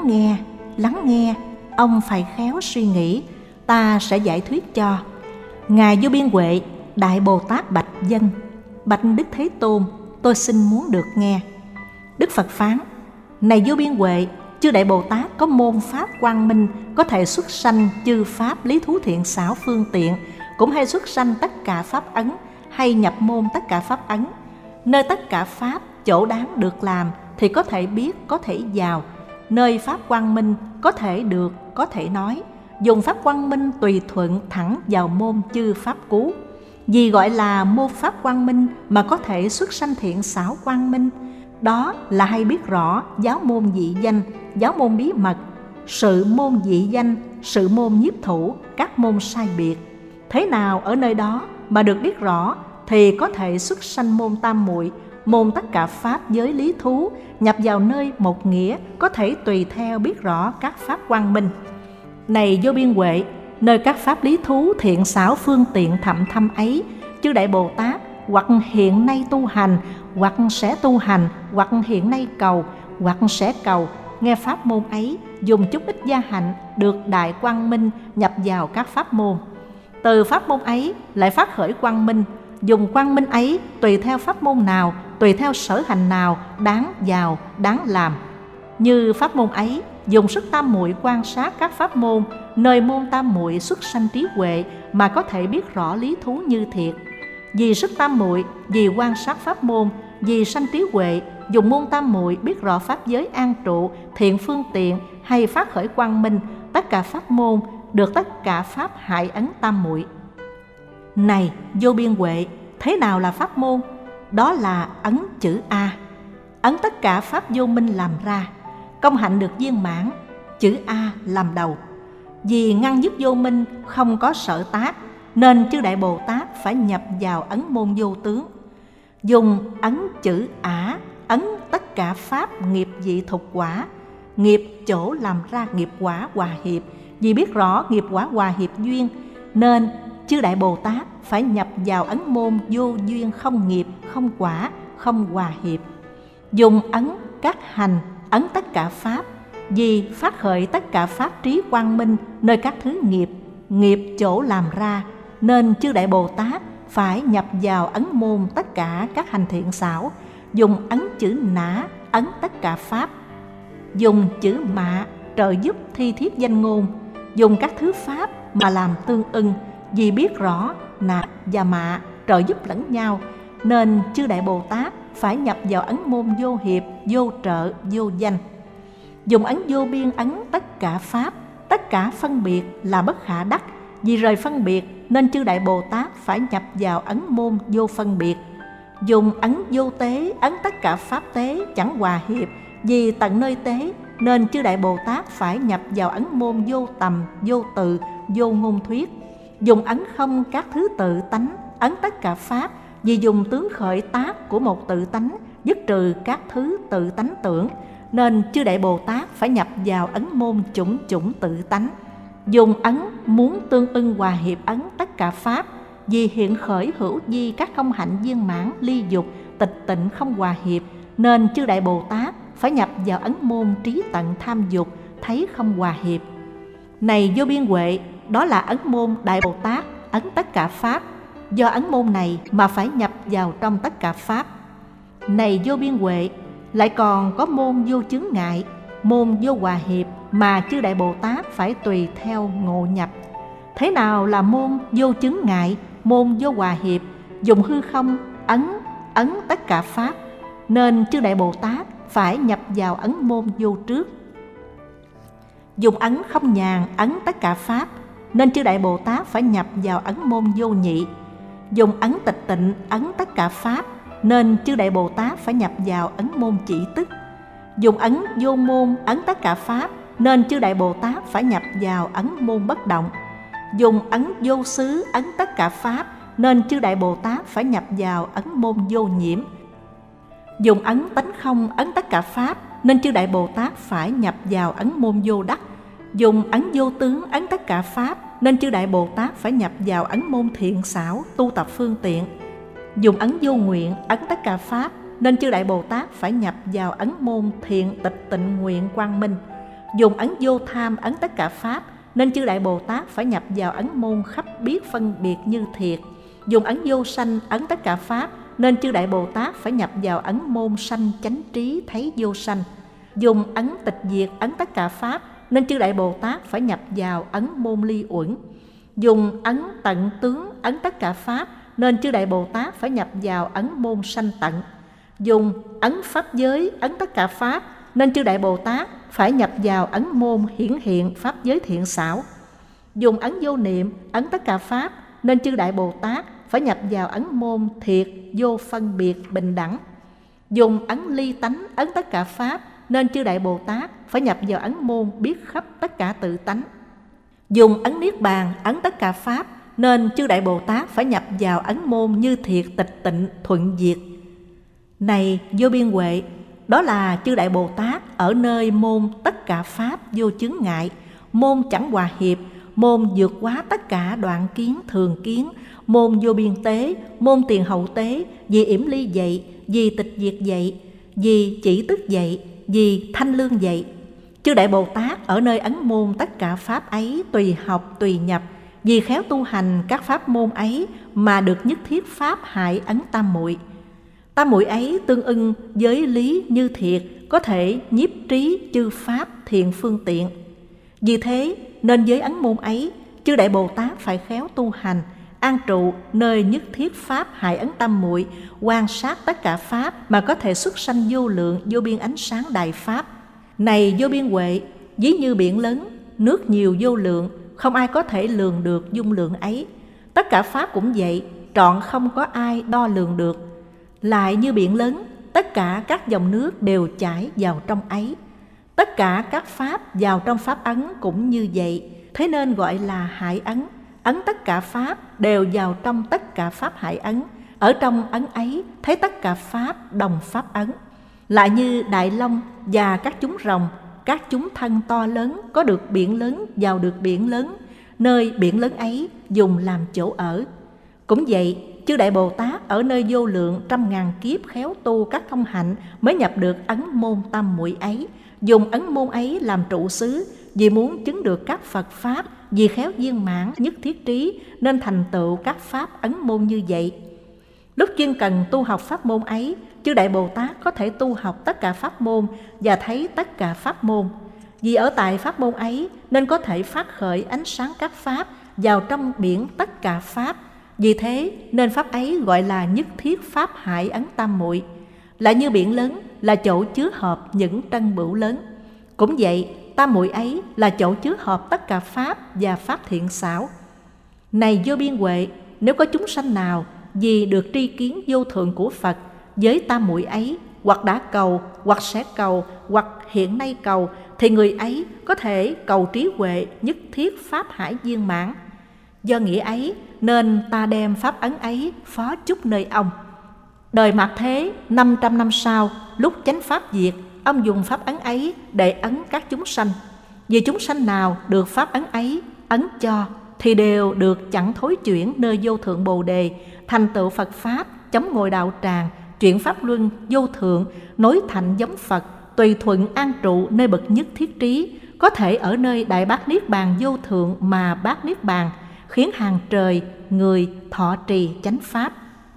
nghe, ông phải khéo suy nghĩ, ta sẽ giải thuyết cho. Ngài vô biên huệ, Đại Bồ Tát bạch dân: bạch Đức Thế Tôn, tôi xin muốn được nghe. Đức Phật phán: này vô biên huệ, chư Đại Bồ Tát có môn pháp quang minh, có thể xuất sanh chư pháp lý thú thiện xảo phương tiện, cũng hay xuất sanh tất cả pháp ấn, hay nhập môn tất cả pháp ấn. Nơi tất cả pháp chỗ đáng được làm thì có thể biết, có thể vào. Nơi pháp quang minh có thể được, có thể nói. Dùng pháp quang minh tùy thuận thẳng vào môn chư pháp cú. Vì gọi là môn pháp quang minh mà có thể xuất sanh thiện xảo quang minh, đó là hay biết rõ giáo môn dị danh, giáo môn bí mật, sự môn dị danh, sự môn nhiếp thủ, các môn sai biệt. Thế nào ở nơi đó mà được biết rõ thì có thể xuất sanh môn tam muội, môn tất cả pháp giới lý thú, nhập vào nơi một nghĩa, có thể tùy theo biết rõ các pháp quang minh. Này vô biên huệ, nơi các pháp lý thú thiện xảo phương tiện thậm thâm ấy, chư Đại Bồ Tát hoặc hiện nay tu hành, hoặc sẽ tu hành, hoặc hiện nay cầu, hoặc sẽ cầu, nghe pháp môn ấy, dùng chút ít gia hạnh, được đại quang minh, nhập vào các pháp môn. Từ pháp môn ấy lại phát khởi quang minh, dùng quang minh ấy tùy theo pháp môn nào, tùy theo sở hành nào đáng vào, đáng làm. Như pháp môn ấy, dùng sức tam muội quan sát các pháp môn, nơi môn tam muội xuất sanh trí huệ mà có thể biết rõ lý thú như thiệt. Vì sức tam muội, vì quan sát pháp môn, vì sanh trí huệ, dùng môn tam muội biết rõ pháp giới an trụ, thiện phương tiện, hay phát khởi quang minh, tất cả pháp môn, được tất cả pháp hại ấn tam muội. Này vô biên huệ, thế nào là pháp môn? Đó là ấn chữ A. Ấn tất cả pháp vô minh làm ra, công hạnh được viên mãn, chữ A làm đầu. Vì ngăn dứt vô minh, không có sở tác, nên chư Đại Bồ Tát phải nhập vào ấn môn vô tướng. Dùng ấn chữ ả ấn tất cả pháp nghiệp dị thục quả, nghiệp chỗ làm ra nghiệp quả hòa hiệp. Vì biết rõ nghiệp quả hòa hiệp duyên, nên chư Đại Bồ Tát phải nhập vào ấn môn vô duyên không nghiệp, không quả, không hòa hiệp. Dùng ấn các hành ấn tất cả pháp, vì phát khởi tất cả pháp trí quang minh nơi các thứ nghiệp, nghiệp chỗ làm ra, nên chư Đại Bồ Tát phải nhập vào ấn môn tất cả các hành thiện xảo. Dùng ấn chữ nã ấn tất cả pháp, dùng chữ mạ trợ giúp thi thiết danh ngôn, dùng các thứ pháp mà làm tương ưng. Vì biết rõ nã và mạ trợ giúp lẫn nhau, nên chư Đại Bồ Tát phải nhập vào ấn môn vô hiệp, vô trợ, vô danh. Dùng ấn vô biên ấn tất cả pháp, tất cả phân biệt là bất khả đắc. Vì rời phân biệt nên chư Đại Bồ Tát phải nhập vào ấn môn vô phân biệt. Dùng ấn vô tế ấn tất cả pháp tế chẳng hòa hiệp. Vì tận nơi tế nên chư Đại Bồ Tát phải nhập vào ấn môn vô tầm, vô tự, vô ngôn thuyết. Dùng ấn không các thứ tự tánh ấn tất cả pháp. Vì dùng tướng khởi tác của một tự tánh dứt trừ các thứ tự tánh tưởng, nên chư Đại Bồ Tát phải nhập vào ấn môn chủng chủng tự tánh. Dùng ấn muốn tương ưng hòa hiệp ấn tất cả pháp. Vì hiện khởi hữu di các không hạnh viên mãn ly dục, tịch tịnh không hòa hiệp, nên chư Đại Bồ Tát phải nhập vào ấn môn trí tận tham dục, thấy không hòa hiệp. Này vô biên huệ, đó là ấn môn Đại Bồ Tát ấn tất cả pháp. Do ấn môn này mà phải nhập vào trong tất cả pháp. Này vô biên huệ, lại còn có môn vô chướng ngại, môn vô hòa hiệp mà chư Đại Bồ Tát phải tùy theo ngộ nhập. Thế nào là môn vô chướng ngại, môn vô hòa hiệp? Dùng hư không ấn tất cả pháp, nên chư Đại Bồ Tát phải nhập vào ấn môn vô trước. Dùng ấn không nhàn ấn tất cả pháp, nên chư Đại Bồ Tát phải nhập vào ấn môn vô nhị. Dùng ấn tịch tịnh ấn tất cả pháp, nên chư Đại Bồ Tát phải nhập vào ấn môn chỉ tức. Dùng ấn vô môn ấn tất cả pháp, nên chư Đại Bồ Tát phải nhập vào ấn môn bất động. Dùng ấn vô xứ ấn tất cả pháp, nên chư Đại Bồ Tát phải nhập vào ấn môn vô nhiễm. Dùng ấn tánh không ấn tất cả pháp, nên chư Đại Bồ Tát phải nhập vào ấn môn vô đắc. Dùng ấn vô tướng ấn tất cả pháp, nên chư Đại Bồ Tát phải nhập vào ấn môn thiện xảo, tu tập phương tiện. Dùng ấn vô nguyện ấn tất cả pháp, nên chư Đại Bồ Tát phải nhập vào ấn môn thiện tịch tịnh nguyện quang minh. Dùng ấn vô tham ấn tất cả pháp, nên chư Đại Bồ Tát phải nhập vào ấn môn khắp biết phân biệt như thiệt. Dùng ấn vô sanh ấn tất cả pháp, nên chư Đại Bồ Tát phải nhập vào ấn môn sanh chánh trí thấy vô sanh. Dùng ấn tịch diệt ấn tất cả pháp, nên chư Đại Bồ Tát phải nhập vào ấn môn ly uẩn. Dùng ấn tận tướng ấn tất cả pháp, nên chư Đại Bồ Tát phải nhập vào ấn môn sanh tận. Dùng ấn pháp giới ấn tất cả pháp, nên chư Đại Bồ Tát phải nhập vào ấn môn hiển hiện pháp giới thiện xảo. Dùng ấn vô niệm ấn tất cả pháp, nên chư Đại Bồ Tát phải nhập vào ấn môn thiệt vô phân biệt bình đẳng. Dùng ấn ly tánh ấn tất cả pháp, nên chư Đại Bồ Tát phải nhập vào ấn môn biết khắp tất cả tự tánh. Dùng ấn niết bàn ấn tất cả pháp, nên chư Đại Bồ Tát phải nhập vào ấn môn như thiệt tịch tịnh thuận diệt. Này vô biên huệ, đó là chư Đại Bồ Tát ở nơi môn tất cả pháp vô chướng ngại, môn chẳng hòa hiệp, môn vượt quá tất cả đoạn kiến thường kiến, môn vô biên tế, môn tiền hậu tế, vì yểm ly dạy, vì tịch diệt dạy, vì chỉ tức dạy, vì thanh lương dạy. Chư Đại Bồ Tát ở nơi ấn môn tất cả pháp ấy tùy học tùy nhập, vì khéo tu hành các pháp môn ấy mà được nhất thiết pháp hại ấn tam muội. Tam muội ấy tương ưng với lý như thiệt, có thể nhiếp trí chư pháp thiện phương tiện. Vì thế nên với ấn môn ấy, chư Đại Bồ Tát phải khéo tu hành, an trụ nơi nhất thiết pháp hại ấn tam muội, quan sát tất cả pháp mà có thể xuất sanh vô lượng vô biên ánh sáng đại pháp. Này vô biên huệ, ví như biển lớn, nước nhiều vô lượng, không ai có thể lường được dung lượng ấy. Tất cả pháp cũng vậy, trọn không có ai đo lường được. Lại như biển lớn, tất cả các dòng nước đều chảy vào trong ấy. Tất cả các pháp vào trong pháp ấn cũng như vậy, thế nên gọi là hải ấn. ấn tất cả pháp đều vào trong tất cả pháp hải ấn. Ở trong ấn ấy thấy tất cả pháp đồng pháp ấn. Lại như Đại Long và các chúng rồng, các chúng thân to lớn có được biển lớn vào được biển lớn, nơi biển lớn ấy dùng làm chỗ ở. Cũng vậy, chư Đại Bồ Tát ở nơi vô lượng trăm ngàn kiếp khéo tu các thông hạnh mới nhập được ấn môn tam muội ấy, dùng ấn môn ấy làm trụ xứ, vì muốn chứng được các Phật Pháp, vì khéo viên mãn nhất thiết trí nên thành tựu các Pháp ấn môn như vậy. Lúc chuyên cần tu học pháp môn ấy, chư Đại Bồ Tát có thể tu học tất cả pháp môn và thấy tất cả pháp môn. Vì ở tại pháp môn ấy nên có thể phát khởi ánh sáng các pháp vào trong biển tất cả pháp. Vì thế nên pháp ấy gọi là nhất thiết pháp hải ấn tam muội. Lại như biển lớn là chỗ chứa hợp những trân bửu lớn, cũng vậy tam muội ấy là chỗ chứa hợp tất cả pháp và pháp thiện xảo. Này vô biên huệ, nếu có chúng sanh nào vì được tri kiến vô thượng của Phật với tam muội ấy, hoặc đã cầu, hoặc sẽ cầu, hoặc hiện nay cầu, thì người ấy có thể cầu trí huệ nhất thiết pháp hải viên mãn. Do nghĩa ấy nên ta đem pháp ấn ấy phó chúc nơi ông. Đời Mạt Thế 500 năm sau, lúc chánh pháp diệt, ông dùng pháp ấn ấy để ấn các chúng sanh. Vì chúng sanh nào được pháp ấn ấy ấn cho thì đều được chẳng thối chuyển nơi vô thượng Bồ Đề, thành tựu Phật Pháp, chống ngồi đạo tràng, chuyển pháp luân vô thượng, nối thành giống Phật, tùy thuận an trụ nơi bậc nhất thiết trí, có thể ở nơi Đại Bát Niết Bàn vô thượng mà Bát Niết Bàn, khiến hàng trời, người thọ trì chánh pháp.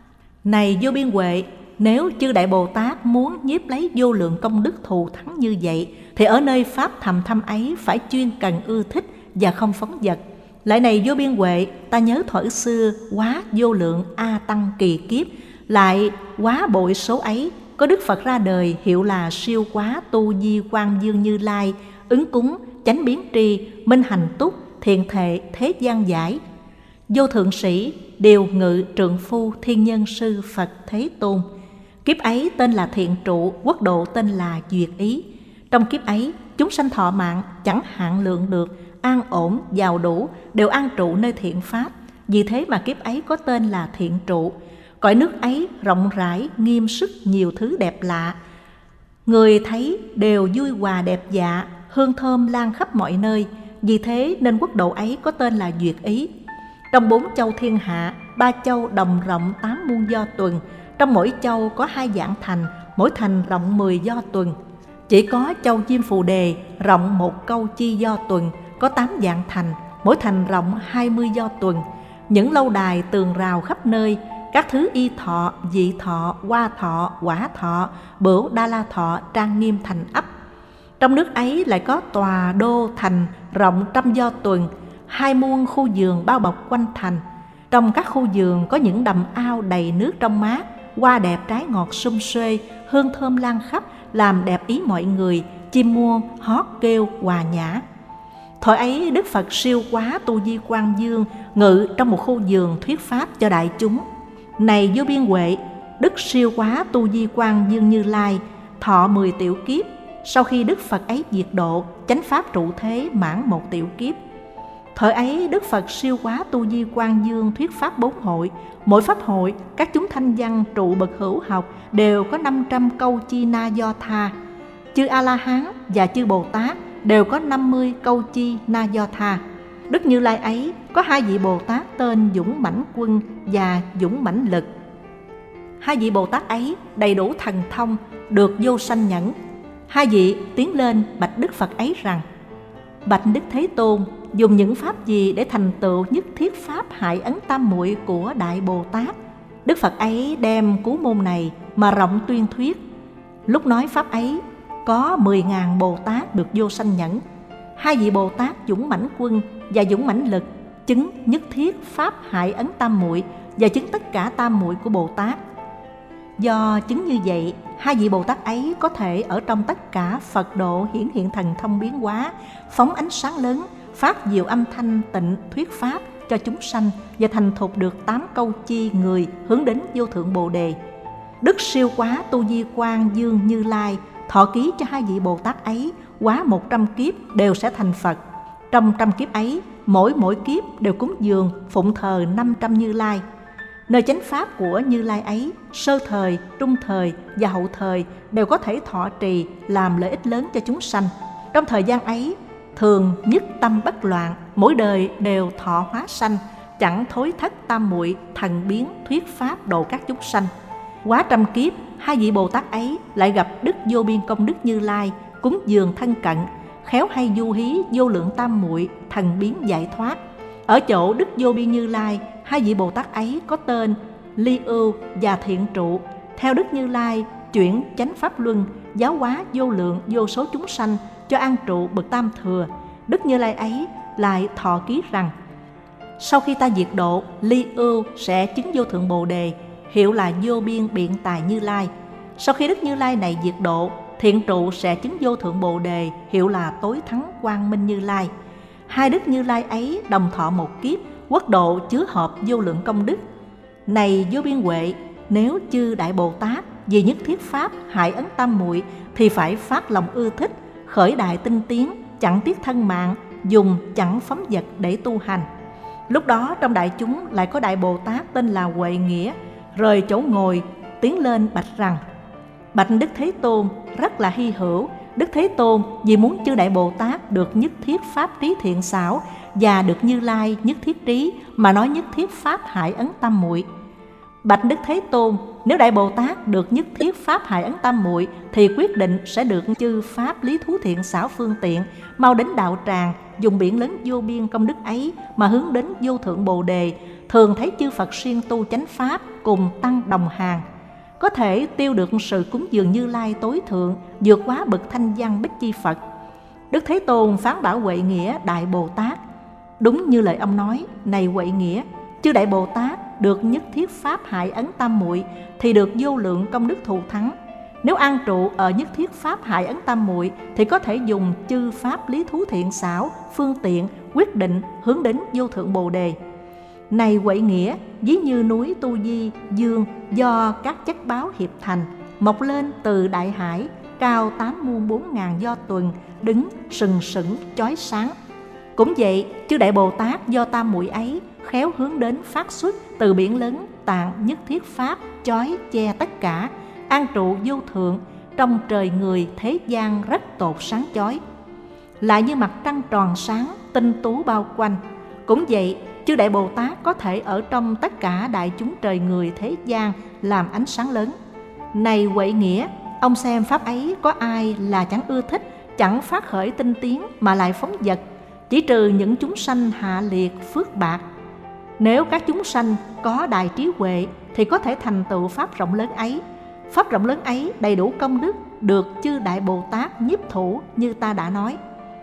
Này vô biên huệ, nếu chư Đại Bồ Tát muốn nhiếp lấy vô lượng công đức thù thắng như vậy, thì ở nơi pháp thầm thâm ấy phải chuyên cần ưa thích và không phóng dật. Lại này vô biên huệ, ta nhớ thuở xưa quá vô lượng A Tăng kỳ kiếp, lại quá bội số ấy, có Đức Phật ra đời hiệu là siêu quá tu di Quang Dương Như Lai, ứng cúng, chánh biến tri, minh hành túc, thiện thệ, thế gian giải. Vô thượng sĩ, điều ngự trượng phu, thiên nhân sư Phật Thế Tôn. Kiếp ấy tên là thiện trụ, quốc độ tên là duyệt ý. Trong kiếp ấy, chúng sanh thọ mạng chẳng hạn lượng được, an ổn, giàu đủ, đều an trụ nơi thiện pháp. Vì thế mà kiếp ấy có tên là thiện trụ. Cõi nước ấy rộng rãi, nghiêm sức, nhiều thứ đẹp lạ. Người thấy đều vui hòa đẹp dạ, hương thơm lan khắp mọi nơi. Vì thế nên quốc độ ấy có tên là duyệt ý. Trong 4 châu thiên hạ, 3 châu đồng rộng 8 muôn do tuần. Trong mỗi châu có 2 vạn thành, mỗi thành rộng 10 do tuần. Chỉ có châu Diêm Phù Đề rộng 1 câu chi do tuần, có 8 vạn thành, mỗi thành rộng 20 do tuần. Những lâu đài tường rào khắp nơi, các thứ y thọ, dị thọ, hoa thọ, quả thọ, bửu đa la thọ trang nghiêm thành ấp. Trong nước ấy lại có tòa đô thành rộng 100 do tuần, 2 muôn khu vườn bao bọc quanh thành. Trong các khu vườn có những đầm ao đầy nước trong mát, hoa đẹp trái ngọt sum xuê, hương thơm lan khắp, làm đẹp ý mọi người, chim muôn hót kêu hòa nhã. Thời ấy Đức Phật siêu quá tu di Quang Dương ngự trong một khu vườn thuyết pháp cho đại chúng. Này vô biên huệ, Đức siêu quá tu di Quang Dương Như Lai thọ 10 tiểu kiếp. Sau khi Đức Phật ấy diệt độ, chánh pháp trụ thế mãn 1 tiểu kiếp. Thời ấy Đức Phật siêu quá tu di Quang Dương thuyết pháp 4 hội. Mỗi pháp hội các chúng thanh văn trụ bậc hữu học đều có 500 câu chi na do tha. Chư A-la-hán và chư Bồ Tát đều có 50 câu chi na do tha. Đức Như Lai ấy có 2 vị Bồ Tát tên Dũng Mãnh Quân và Dũng Mãnh Lực. 2 vị Bồ Tát ấy đầy đủ thần thông, được vô sanh nhẫn. 2 vị tiến lên bạch Đức Phật ấy rằng: Bạch Đức Thế Tôn, dùng những pháp gì để thành tựu nhất thiết pháp hải ấn tam muội của Đại Bồ Tát? Đức Phật ấy đem cú môn này mà rộng tuyên thuyết. Lúc nói pháp ấy, có 10.000 Bồ Tát được vô sanh nhẫn. 2 vị Bồ Tát Dũng Mãnh Quân và Dũng Mãnh Lực chứng nhất thiết pháp hải ấn tam muội và chứng tất cả tam muội của Bồ Tát. Do chứng như vậy, 2 vị Bồ Tát ấy có thể ở trong tất cả Phật độ hiển hiện thần thông biến hóa, phóng ánh sáng lớn, phát diệu âm thanh tịnh thuyết pháp cho chúng sanh và thành thục được 8 câu chi người hướng đến vô thượng Bồ Đề. Đức siêu quá tu di Quang Dương Như Lai thọ ký cho 2 vị Bồ Tát ấy quá 100 kiếp đều sẽ thành Phật. Trong trăm kiếp ấy, mỗi kiếp đều cúng dường phụng thờ 500 Như Lai. Nơi chánh pháp của Như Lai ấy, sơ thời, trung thời và hậu thời đều có thể thọ trì làm lợi ích lớn cho chúng sanh. Trong thời gian ấy, thường nhất tâm bất loạn, mỗi đời đều thọ hóa sanh, chẳng thối thất tam muội thần biến thuyết pháp độ các chúng sanh. Quá trăm kiếp, hai vị Bồ Tát ấy lại gặp Đức Vô Biên Công Đức Như Lai, cúng dường thân cận, khéo hay du hí vô lượng tam muội thần biến giải thoát. Ở chỗ Đức Vô Biên Như Lai, hai vị Bồ Tát ấy có tên Ly Ưu và Thiện Trụ, theo Đức Như Lai chuyển chánh pháp luân, giáo hóa vô lượng vô số chúng sanh cho an trụ bậc tam thừa. Đức Như Lai ấy lại thọ ký rằng: sau khi ta diệt độ, Ly Ưu sẽ chứng vô thượng Bồ Đề, hiệu là Vô Biên Biện Tài Như Lai. Sau khi Đức Như Lai này diệt độ, Thiện Trụ sẽ chứng vô thượng Bồ Đề, hiệu là Tối Thắng Quang Minh Như Lai. Hai Đức Như Lai ấy đồng thọ một kiếp, quốc độ chứa hợp vô lượng công đức. Này vô biên huệ, nếu chư Đại Bồ Tát vì nhất thiết pháp hại ấn tam muội thì phải phát lòng ưa thích, khởi đại tinh tiến, chẳng tiếc thân mạng, dùng chẳng phóng vật để tu hành. Lúc đó trong đại chúng lại có Đại Bồ Tát tên là Huệ Nghĩa, rời chỗ ngồi tiến lên bạch rằng: bạch Đức Thế Tôn, rất là hy hữu. Đức Thế Tôn vì muốn chư Đại Bồ Tát được nhất thiết pháp trí thiện xảo và được Như Lai nhất thiết trí mà nói nhất thiết pháp hại ấn tam muội. Bạch Đức Thế Tôn, nếu Đại Bồ Tát được nhất thiết pháp hại ấn tam muội thì quyết định sẽ được chư pháp lý thú thiện xảo phương tiện, mau đến đạo tràng, dùng biển lớn vô biên công đức ấy mà hướng đến vô thượng Bồ Đề. Thường thấy chư Phật siêng tu chánh pháp cùng tăng đồng hàng, có thể tiêu được sự cúng dường Như Lai tối thượng, vượt quá bậc thanh văn Bích Chi Phật. Đức Thế Tôn phán bảo Huệ Nghĩa Đại Bồ Tát: đúng như lời ông nói, này Huệ Nghĩa, chư Đại Bồ Tát được nhất thiết pháp hại ấn tam muội thì được vô lượng công đức thù thắng. Nếu an trụ ở nhất thiết pháp hại ấn tam muội thì có thể dùng chư pháp lý thú thiện xảo phương tiện quyết định hướng đến vô thượng Bồ Đề. Này Huệ Nghĩa, ví như núi Tu Di Dương do các chất báo hiệp thành, mọc lên từ đại hải, cao 8 muôn 4 ngàn do tuần, đứng sừng sững chói sáng. Cũng vậy, chư Đại Bồ Tát do tam muội ấy khéo hướng đến phát xuất từ biển lớn tạng nhất thiết pháp chói che tất cả, an trụ vô thượng, trong trời người thế gian rất tột sáng chói. Lại như mặt trăng tròn sáng, tinh tú bao quanh. Cũng vậy, chư Đại Bồ Tát có thể ở trong tất cả đại chúng trời người thế gian làm ánh sáng lớn. Này Huệ Nghĩa, ông xem pháp ấy có ai là chẳng ưa thích, chẳng phát khởi tinh tiến mà lại phóng dật, chỉ trừ những chúng sanh hạ liệt phước bạc. Nếu các chúng sanh có đại trí huệ thì có thể thành tựu pháp rộng lớn ấy. Pháp rộng lớn ấy đầy đủ công đức, được chư Đại Bồ Tát nhiếp thủ như ta đã nói.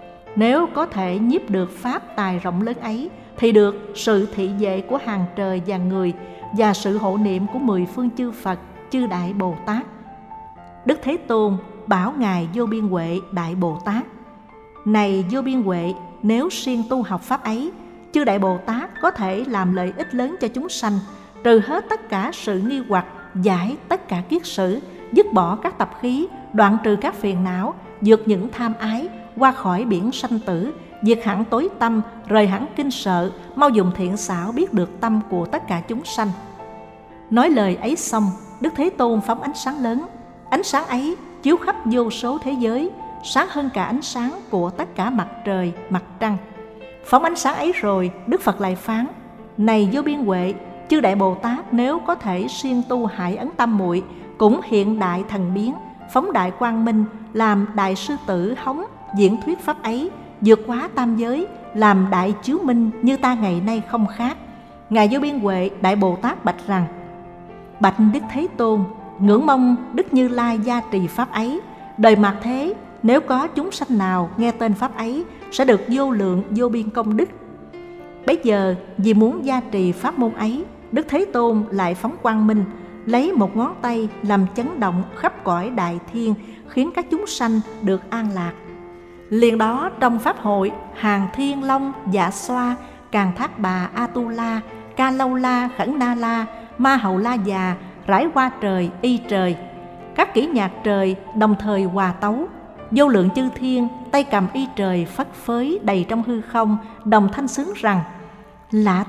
Nếu có thể nhiếp được pháp tài rộng lớn ấy thì được sự thị vệ của hàng trời và người và sự hộ niệm của 10 phương chư Phật, chư Đại Bồ Tát. Đức Thế Tôn bảo Ngài Vô Biên Huệ Đại Bồ Tát: này Vô Biên Huệ, nếu siêng tu học pháp ấy, chư Đại Bồ Tát có thể làm lợi ích lớn cho chúng sanh, trừ hết tất cả sự nghi hoặc, giải tất cả kiết sử, dứt bỏ các tập khí, đoạn trừ các phiền não, vượt những tham ái, qua khỏi biển sanh tử, diệt hẳn tối tâm, rời hẳn kinh sợ, mau dùng thiện xảo biết được tâm của tất cả chúng sanh. Nói lời ấy xong, Đức Thế Tôn phóng ánh sáng lớn. Ánh sáng ấy chiếu khắp vô số thế giới, sáng hơn cả ánh sáng của tất cả mặt trời, mặt trăng. Phóng ánh sáng ấy rồi, Đức Phật lại phán: này Vô Biên Huệ, chư Đại Bồ Tát nếu có thể siêng tu hại ấn tam muội, cũng hiện đại thần biến, phóng đại quang minh, làm đại sư tử hóng diễn thuyết pháp ấy, vượt quá tam giới, làm đại chiếu minh như ta ngày nay không khác. Ngài Vô Biên Huệ Đại Bồ Tát bạch rằng: bạch Đức Thế Tôn, ngưỡng mong Đức Như Lai gia trì pháp ấy. Đời mạt thế, nếu có chúng sanh nào nghe tên pháp ấy sẽ được vô lượng vô biên công đức. Bấy giờ vì muốn gia trì pháp môn ấy, Đức Thế Tôn lại phóng quang minh, lấy một ngón tay làm chấn động khắp cõi đại thiên, khiến các chúng sanh được an lạc. Liền đó trong pháp hội, hàng thiên long, dạ xoa, càn thác bà Atula, ca lâu la, khẩn na la, ma hầu la già, rải hoa trời, y trời, các kỹ nhạc trời đồng thời hòa tấu. vô lượng chư thiên tay cầm y trời phất phới đầy trong hư không, đồng thanh xướng rằng: lạ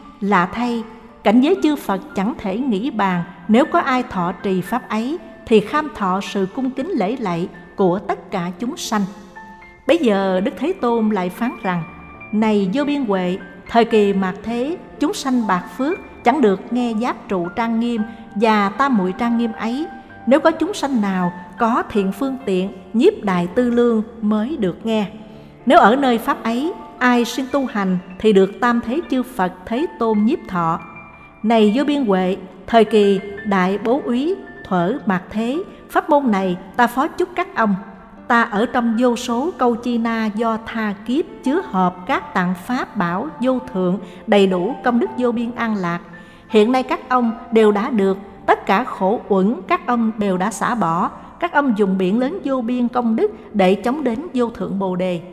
thay, cảnh giới chư Phật chẳng thể nghĩ bàn. Nếu có ai thọ trì pháp ấy thì kham thọ sự cung kính lễ lạy của tất cả chúng sanh. Bấy giờ Đức Thế Tôn lại phán rằng: này vô biên huệ, thời kỳ mạt thế, chúng sanh bạc phước chẳng được nghe giáp trụ trang nghiêm và tam muội trang nghiêm ấy. Nếu có chúng sanh nào có thiện phương tiện, nhiếp đại tư lương mới được nghe. Nếu ở nơi pháp ấy ai siêng tu hành thì được tam thế chư Phật Thế Tôn nhiếp thọ. Này vô biên huệ, thời kỳ đại bố úy thuở mạt thế, pháp môn này ta phó chúc các ông. Ta ở trong vô số câu chi na do tha kiếp chứa hợp các tạng pháp bảo vô thượng, đầy đủ công đức vô biên an lạc. Hiện nay các ông đều đã được, tất cả khổ uẩn các ông đều đã xả bỏ. Các ông dùng biển lớn vô biên công đức để chống đến vô thượng Bồ Đề.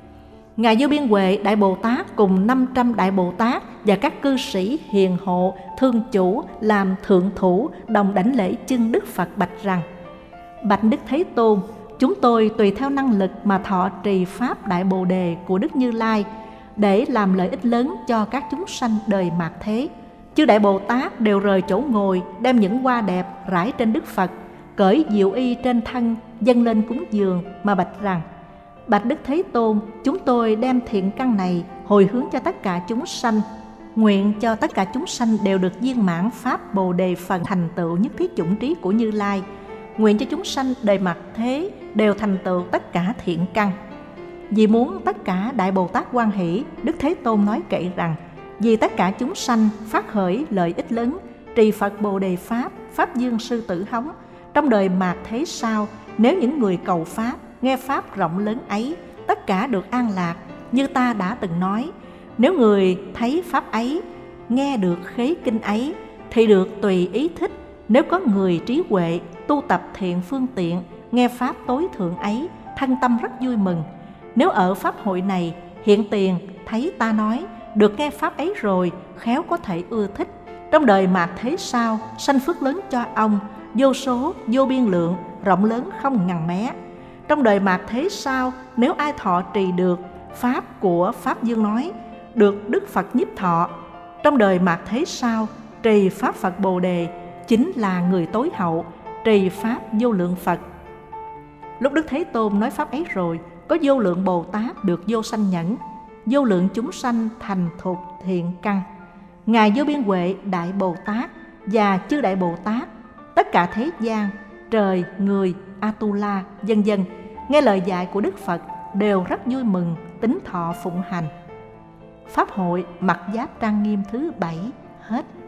Ngài Vô Biên Huệ Đại Bồ Tát cùng 500 Đại Bồ Tát và các cư sĩ hiền hộ, thương chủ làm thượng thủ đồng đảnh lễ chân Đức Phật bạch rằng: bạch Đức Thế Tôn, chúng tôi tùy theo năng lực mà thọ trì pháp Đại Bồ Đề của Đức Như Lai để làm lợi ích lớn cho các chúng sanh đời mạt thế. Chư Đại Bồ Tát đều rời chỗ ngồi, đem những hoa đẹp rải trên Đức Phật, cởi diệu y trên thân, dâng lên cúng dường mà bạch rằng: bạch Đức Thế Tôn, chúng tôi đem thiện căn này hồi hướng cho tất cả chúng sanh, nguyện cho tất cả chúng sanh đều được viên mãn pháp Bồ Đề phần thành tựu nhất thiết chủng trí của Như Lai. Nguyện cho chúng sanh đời mặt thế đều thành tựu tất cả thiện căn. Vì muốn tất cả Đại Bồ Tát hoan hỷ, Đức Thế Tôn nói kệ rằng: vì tất cả chúng sanh phát khởi lợi ích lớn, trì Phật Bồ Đề Pháp, Pháp Dương Sư Tử Hống, trong đời mạt thế sau, nếu những người cầu Pháp, nghe Pháp rộng lớn ấy, tất cả được an lạc. Như ta đã từng nói, nếu người thấy Pháp ấy, nghe được khế kinh ấy, thì được tùy ý thích. Nếu có người trí huệ, tu tập thiện phương tiện, nghe Pháp tối thượng ấy, thân tâm rất vui mừng. Nếu ở Pháp hội này, hiện tiền thấy ta nói, được nghe Pháp ấy rồi, khéo có thể ưa thích. Trong đời mạt thế sau, sanh phước lớn cho ông, vô số, vô biên lượng, rộng lớn không ngần mé. Trong đời mạt thế sau, nếu ai thọ trì được Pháp của Pháp Dương nói, được Đức Phật nhiếp thọ. Trong đời mạt thế sau, trì Pháp Phật Bồ Đề chính là người tối hậu, trì Pháp vô lượng Phật. Lúc Đức Thế Tôn nói Pháp ấy rồi, có vô lượng Bồ Tát được vô sanh nhẫn, vô lượng chúng sanh thành thục thiện căn. Ngài Vô Biên Huệ Đại Bồ Tát và chư Đại Bồ Tát, tất cả thế gian, trời, người, Atula, vân vân, nghe lời dạy của Đức Phật đều rất vui mừng, tín thọ phụng hành. Pháp hội Mặc Giáp Trang Nghiêm thứ 7 hết.